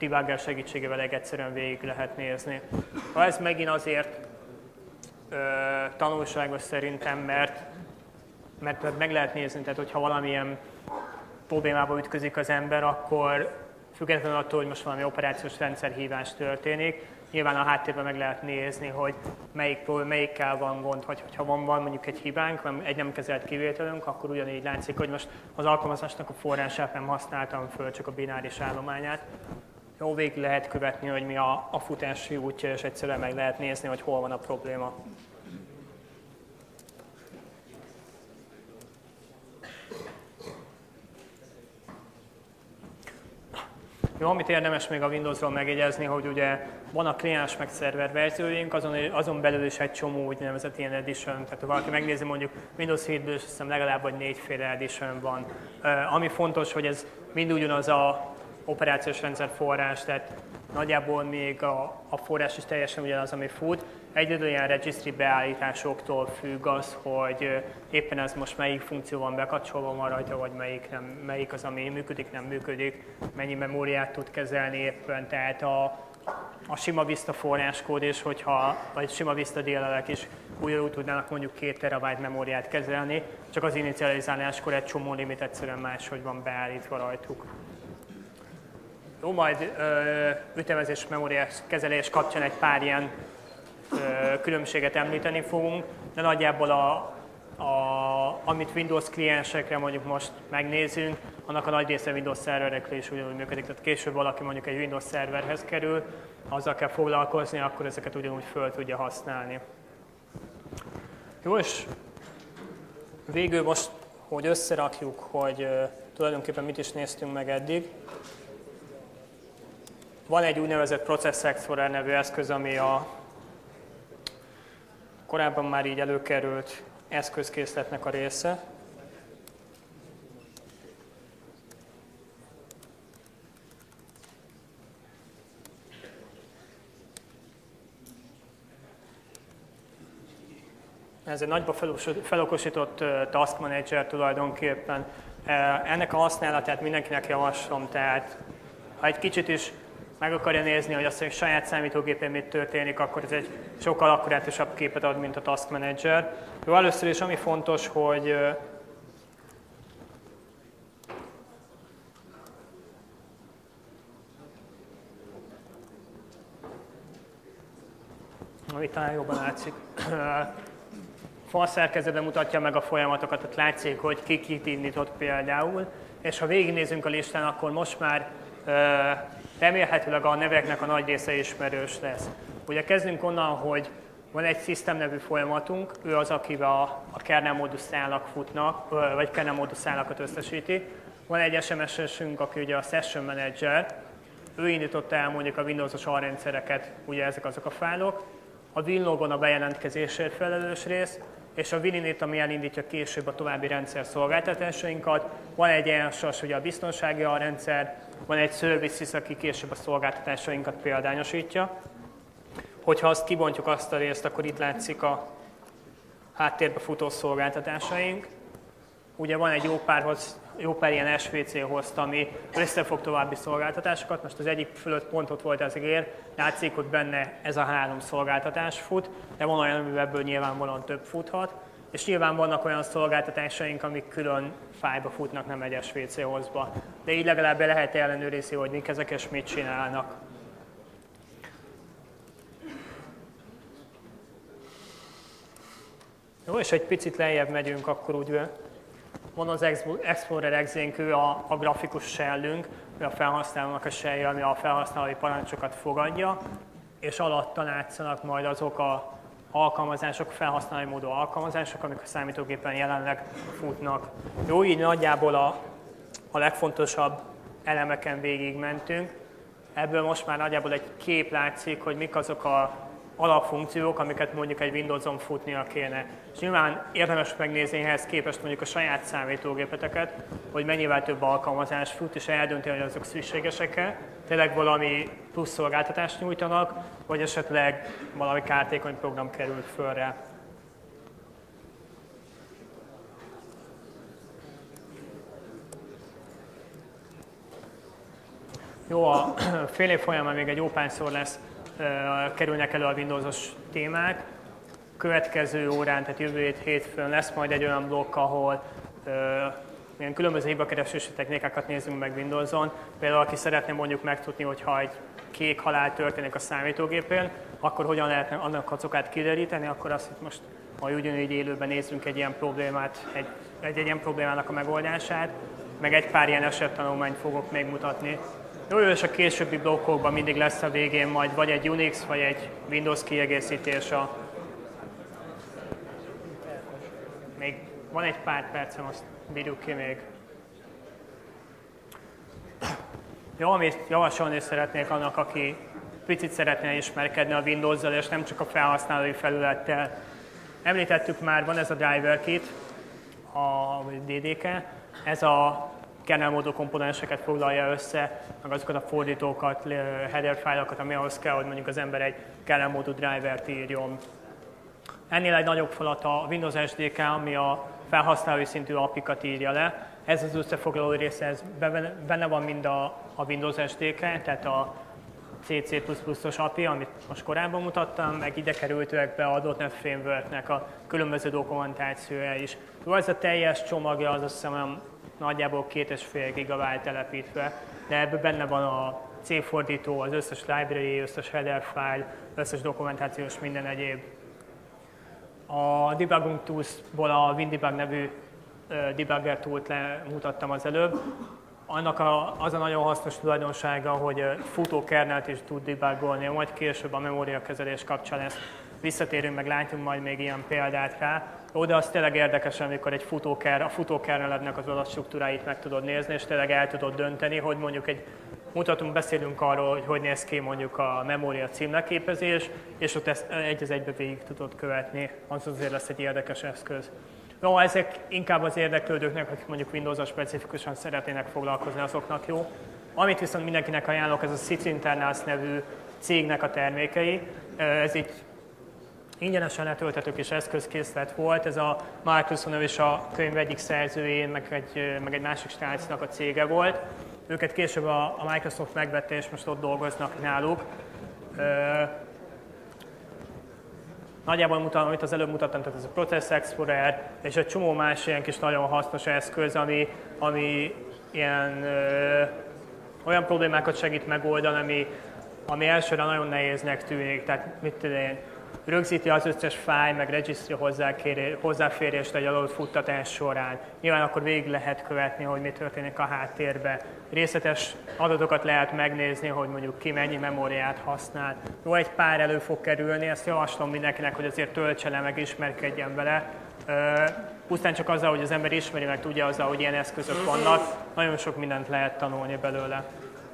debugger segítségével egyszerűen végig lehet nézni. Ha ez megint azért tanulságos szerintem, mert meg lehet nézni, tehát hogyha valamilyen problémába ütközik az ember, akkor függetlenül attól, hogy most valami operációs rendszerhívás történik, nyilván a háttérben meg lehet nézni, hogy melyikkel van gond, vagy ha van mondjuk egy hibánk, egy nem kezelt kivételünk, akkor ugyanígy látszik, hogy most az alkalmazásnak a forrását nem használtam föl, csak a bináris állományát. Jó, végig lehet követni, hogy mi a futási útja, és egyszerűen meg lehet nézni, hogy hol van a probléma. Jó, amit érdemes még a Windowsról megjegyezni, hogy ugye van a kliens meg szerver verzióink, azon belül is egy csomó úgynevezett ilyen edition, tehát ha valaki megnézi mondjuk Windows 7-ből, azt hiszem legalább vagy 4 edition van. Ami fontos, hogy ez mind ugyanaz a operációs rendszer forrás, tehát nagyjából még a forrás is teljesen ugyanaz, ami fut. Egyedül ilyen registry beállításoktól függ az, hogy éppen ez most melyik funkció van bekapcsolva van rajta, vagy melyik az, ami működik, nem működik, mennyi memóriát tud kezelni éppen, tehát a sima Vista forráskód is, vagy sima Vista DLL-ek is úgy tudnának mondjuk 2 terabyte memóriát kezelni, csak az inicializáláskor egy csomó limit egyszerűen máshogy van beállítva rajtuk. Jó, majd ütemezés, memóriás kezelés kapcsán egy pár ilyen különbséget említeni fogunk, de nagyjából amit Windows kliensekre mondjuk most megnézünk, annak a nagy része Windows szerverekre is ugyanúgy működik. Tehát később valaki mondjuk egy Windows szerverhez kerül, azzal kell foglalkozni, akkor ezeket ugyanúgy föl tudja használni. Jó, és végül most, hogy összerakjuk, hogy tulajdonképpen mit is néztünk meg eddig. Van egy úgynevezett Process Explorer nevű eszköz, ami a korábban már így előkerült eszközkészletnek a része. Ez egy nagyba felokosított task manager tulajdonképpen. Ennek a használatát mindenkinek javaslom, tehát ha egy kicsit is meg akarja nézni, hogy azt mondja, hogy saját számítógépén mit történik, akkor ez egy sokkal akkurátusabb képet ad, mint a Task Manager. Jó, először is ami fontos, hogy itt talán jobban látszik. Falszerkezetben mutatja meg a folyamatokat, tehát látszik, hogy ki kit indított például, és ha végignézünk a listán, akkor most már remélhetőleg a neveknek a nagy része ismerős lesz. Ugye kezdünk onnan, hogy van egy system nevű folyamatunk, ő az, akivel a kernel módus szálak futnak, vagy kernel módus szálakat összesíti. Van egy SMS-esünk, aki ugye a Session Manager, ő indította el mondjuk a Windows-os alrendszereket, ugye ezek azok a fájlok. A winlogon a bejelentkezésért felelős rész, és a wininit, ami elindítja később a további rendszer szolgáltatásainkat. Van egy ENSAS, ugye a biztonsági alrendszer, van egy services, aki később a szolgáltatásainkat példányosítja. Hogyha azt kibontjuk azt a részt, akkor itt látszik a háttérbe futó szolgáltatásaink. Ugye van egy jó pár ilyen SVC host, ami összefog további szolgáltatásokat. Most az egyik fölött pontot volt az ígér, látszik, hogy benne ez a 3 szolgáltatás fut, de van olyan, amivel ebből nyilvánvalóan több futhat. És nyilván vannak olyan szolgáltatásaink, amik külön fájba futnak, nem egy SVC hostba. De így legalább lehet ellenőrizni, hogy mik ezek és mit csinálnak. Jó, és egy picit lejjebb megyünk, akkor úgy van az Explorer Exe-nk, ő a grafikus shellünk, ő a felhasználónak a shellje, ami a felhasználói parancsokat fogadja, és alatta látszanak majd azok a alkalmazások, felhasználói módú alkalmazások, amik a számítógépen jelenleg futnak. Jó, így nagyjából a legfontosabb elemeken végigmentünk. Ebből most már nagyjából egy kép látszik, hogy mik azok a alapfunkciók, amiket mondjuk egy Windows-on futnia kéne. És nyilván érdemes megnézni ehhez képest mondjuk a saját számítógépeteket, hogy mennyivel több alkalmazás fut, és eldönteni, hogy azok szükségesek-e, tényleg valami plusz szolgáltatást nyújtanak, vagy esetleg valami kártékony program került fölre. Jó, a fél év folyamán még egy jó párszor kerülnek elő a Windowsos témák. Következő órán, tehát jövő hétfőn lesz majd egy olyan blokk, ahol ilyen különböző hibakeresési technikákat nézzünk meg Windowson. Például aki szeretne mondjuk megtudni, hogyha egy kék halál történik a számítógépén, akkor hogyan lehetne annak a okát kideríteni, akkor azt itt most majd ugyanígy élőben nézzünk egy ilyen problémát, egy ilyen problémának a megoldását, meg egy pár ilyen esettanulmányt fogok még mutatni. Jó, és a későbbi blokkokban mindig lesz a végén majd vagy egy Unix, vagy egy Windows kiegészítés. Még van egy pár percem, azt bírjuk ki még. Jó, amit javasolni szeretnék annak, aki picit szeretne ismerkedni a Windows-zal, és nem csak a felhasználói felülettel. Említettük már, van ez a driver kit, a DDK, ez a kernel módú komponenseket foglalja össze, meg azokat a fordítókat, header fájlokat, ami ahhoz kell, hogy mondjuk az ember egy kernel módú drivert írjon. Ennél egy nagyobb falat a Windows SDK, ami a felhasználói szintű API-kat írja le. Ez az összefoglaló része, ez benne van mind a Windows SDK, tehát a C++-os API, amit most korábban mutattam, meg ide kerültőek be a .NET Framework-nek a különböző dokumentációja is. Ez a teljes csomagja, az azt hiszem nagyjából 2,5 GB telepítve, de ebben benne van a C fordító, az összes library, összes header file, összes dokumentációs minden egyéb. A Debugging Tools-ból a WinDebug nevű debugger tool-t mutattam az előbb. Annak az a nagyon hasznos tulajdonsága, hogy futó kernelt is tud debuggolni, majd később a memóriakezelés kapcsán ezt visszatérünk, meg látjunk majd még ilyen példát rá. De az tényleg érdekes, amikor egy a futókernelednek az adatstruktúráit meg tudod nézni, és tényleg el tudod dönteni, hogy mondjuk beszélünk arról, hogy néz ki mondjuk a memória címleképezés, és ott ezt egy az egybe végig tudod követni, az azért lesz egy érdekes eszköz. No, ezek inkább az érdeklődőknek, akik mondjuk Windows-al specifikusan szeretnének foglalkozni, azoknak jó. Amit viszont mindenkinek ajánlok, ez a Citrix Internals nevű cégnek a termékei. Ez így ingyenesen letölthető kis eszközkészlet volt. Ez a Marcus nevű és a könyv egyik szerzőjén, meg egy másik srácnak a cége volt. Őket később a Microsoft megvette, és most ott dolgoznak náluk. Nagyjából mutatom, amit az előbb mutattam, tehát ez a Process Explorer, és egy csomó más ilyen kis nagyon hasznos eszköz, ami ilyen, olyan problémákat segít megoldani, ami elsőre nagyon nehéznek tűnik. Tehát mit tudom én, rögzíti az összes fájl, meg registri hozzáférést egy adott futtatás során. Nyilván akkor végig lehet követni, hogy mi történik a háttérben. Részletes adatokat lehet megnézni, hogy mondjuk ki mennyi memóriát használ. Jó, egy pár elő fog kerülni, ezt javaslom mindenkinek, hogy azért töltse le, meg ismerkedjen vele. Pusztán csak azzal, hogy az ember ismeri, meg tudja azzal, hogy ilyen eszközök vannak, nagyon sok mindent lehet tanulni belőle.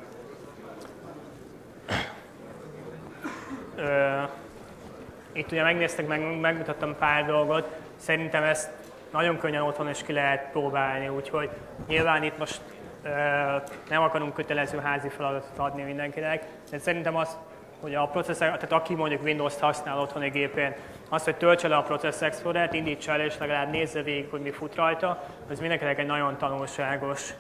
Itt ugye megnéztek, megmutattam pár dolgot, szerintem ezt nagyon könnyen otthon is ki lehet próbálni, úgyhogy nyilván itt most nem akarunk kötelező házi feladatot adni mindenkinek, de szerintem az, hogy a processzor, tehát aki mondjuk Windows-t használ otthoni gépén, az, hogy töltse le a Process Explorer-t, indítsa el és legalább nézze végig, hogy mi fut rajta, az mindenkinek egy nagyon tanulságos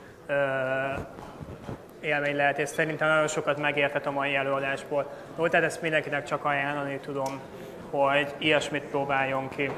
élmény lehet, és szerintem nagyon sokat megértett a mai előadásból. Jó, tehát ezt mindenkinek csak ajánlani tudom, hogy ilyesmit próbáljon ki.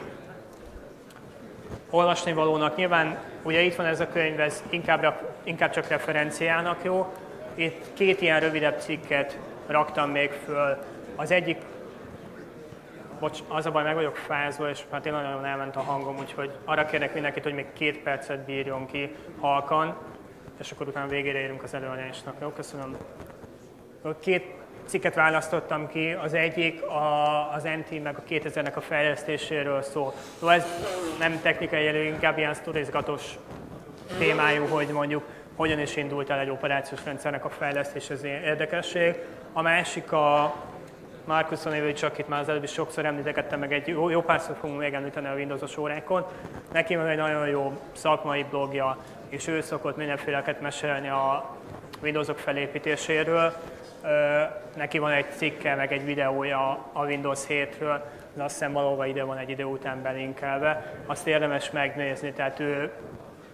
Olvasni valónak nyilván, ugye itt van ez a könyv, ez inkább csak referenciának jó. Itt két ilyen rövidebb cikket raktam még föl. Az egyik, az a baj, meg vagyok fázva, és hát tényleg nagyon elment a hangom, úgyhogy arra kérek mindenkit, hogy még 2 percet bírjon ki halkan, és akkor utána végére érünk az előadásnak. Jó, köszönöm. 2 cikket választottam ki, az egyik az NT meg a 2000-nek a fejlesztéséről szól. Ez nem technikai jelű, inkább ilyen sztorizgatós témájú, hogy mondjuk hogyan is indult el egy operációs rendszernek a fejlesztés, ez érdekesség. A másik a Marcus névű, csak itt már az előbb is sokszor említettem, meg egy jó párszor fogunk még említeni a Windows-os órákon. Neki van egy nagyon jó szakmai blogja, és ő szokott mindenféleket mesélni a Windows-ok felépítéséről. Neki van egy cikke, meg egy videója a Windows 7-ről, de azt hiszem valóban ide van egy idő után belinkelve. Azt érdemes megnézni, tehát ő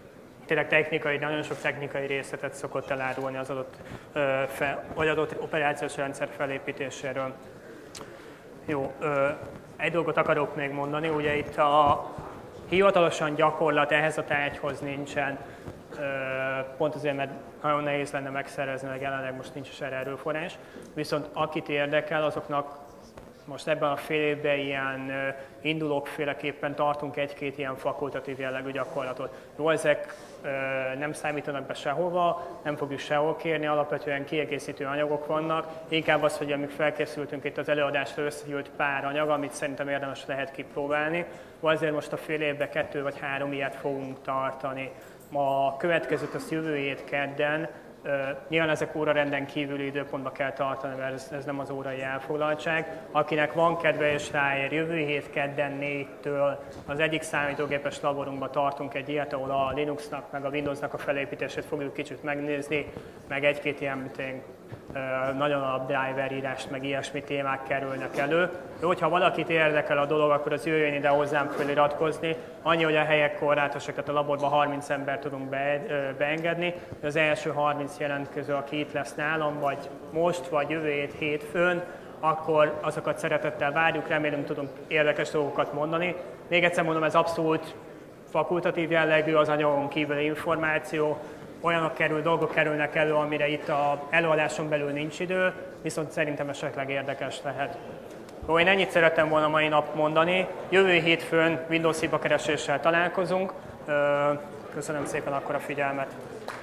tényleg technikai, nagyon sok technikai részletet szokott elárulni az adott operációs rendszer felépítéséről. Jó, egy dolgot akarok még mondani, ugye itt a hivatalosan gyakorlat ehhez a tárgyhoz nincsen, pont azért, mert nagyon nehéz lenne megszerezni, meg jelenleg most nincs is erre erőforrás, viszont akit érdekel, azoknak most ebben a fél évben ilyen indulókféleképpen tartunk egy-két ilyen fakultatív jellegű gyakorlatot. Jó, ezek nem számítanak be sehova, nem fogjuk sehol kérni, alapvetően kiegészítő anyagok vannak. Inkább az, hogy amíg felkészültünk itt az előadásra, összegyűlt pár anyag, amit szerintem érdemes lehet kipróbálni. Azért most a fél évben 2 vagy 3 ilyet fogunk tartani. A következőt azt jövő hét kedden, nyilván ezek órarenden kívüli időpontba kell tartani, mert ez nem az órai elfoglaltság. Akinek van kedve és ráér, jövő hét kedden 4-től az egyik számítógépes laborunkban tartunk egy ilyet, ahol a Linuxnak meg a Windowsnak a felépítését fogjuk kicsit megnézni, meg egy-két ilyen nagyon alap driver írást, meg ilyesmi témák kerülnek elő. Jó, hogyha valakit érdekel a dolog, akkor az jöjjön ide hozzám feliratkozni. Annyi, hogy a helyek korlátosak, tehát a laborban 30 ember tudunk beengedni. Az első 30 jelentkező, aki itt lesz nálam, vagy most, vagy jövő hét hétfőn, akkor azokat szeretettel várjuk, remélem tudunk érdekes dolgokat mondani. Még egyszer mondom, ez abszolút fakultatív jellegű, az anyagon kívüli információ. Dolgok kerülnek elő, amire itt az előadáson belül nincs idő, viszont szerintem esetleg érdekes lehet. Jó, én ennyit szerettem volna mai nap mondani. Jövő hétfőn Windows hibakereséssel találkozunk. Köszönöm szépen akkor a figyelmet.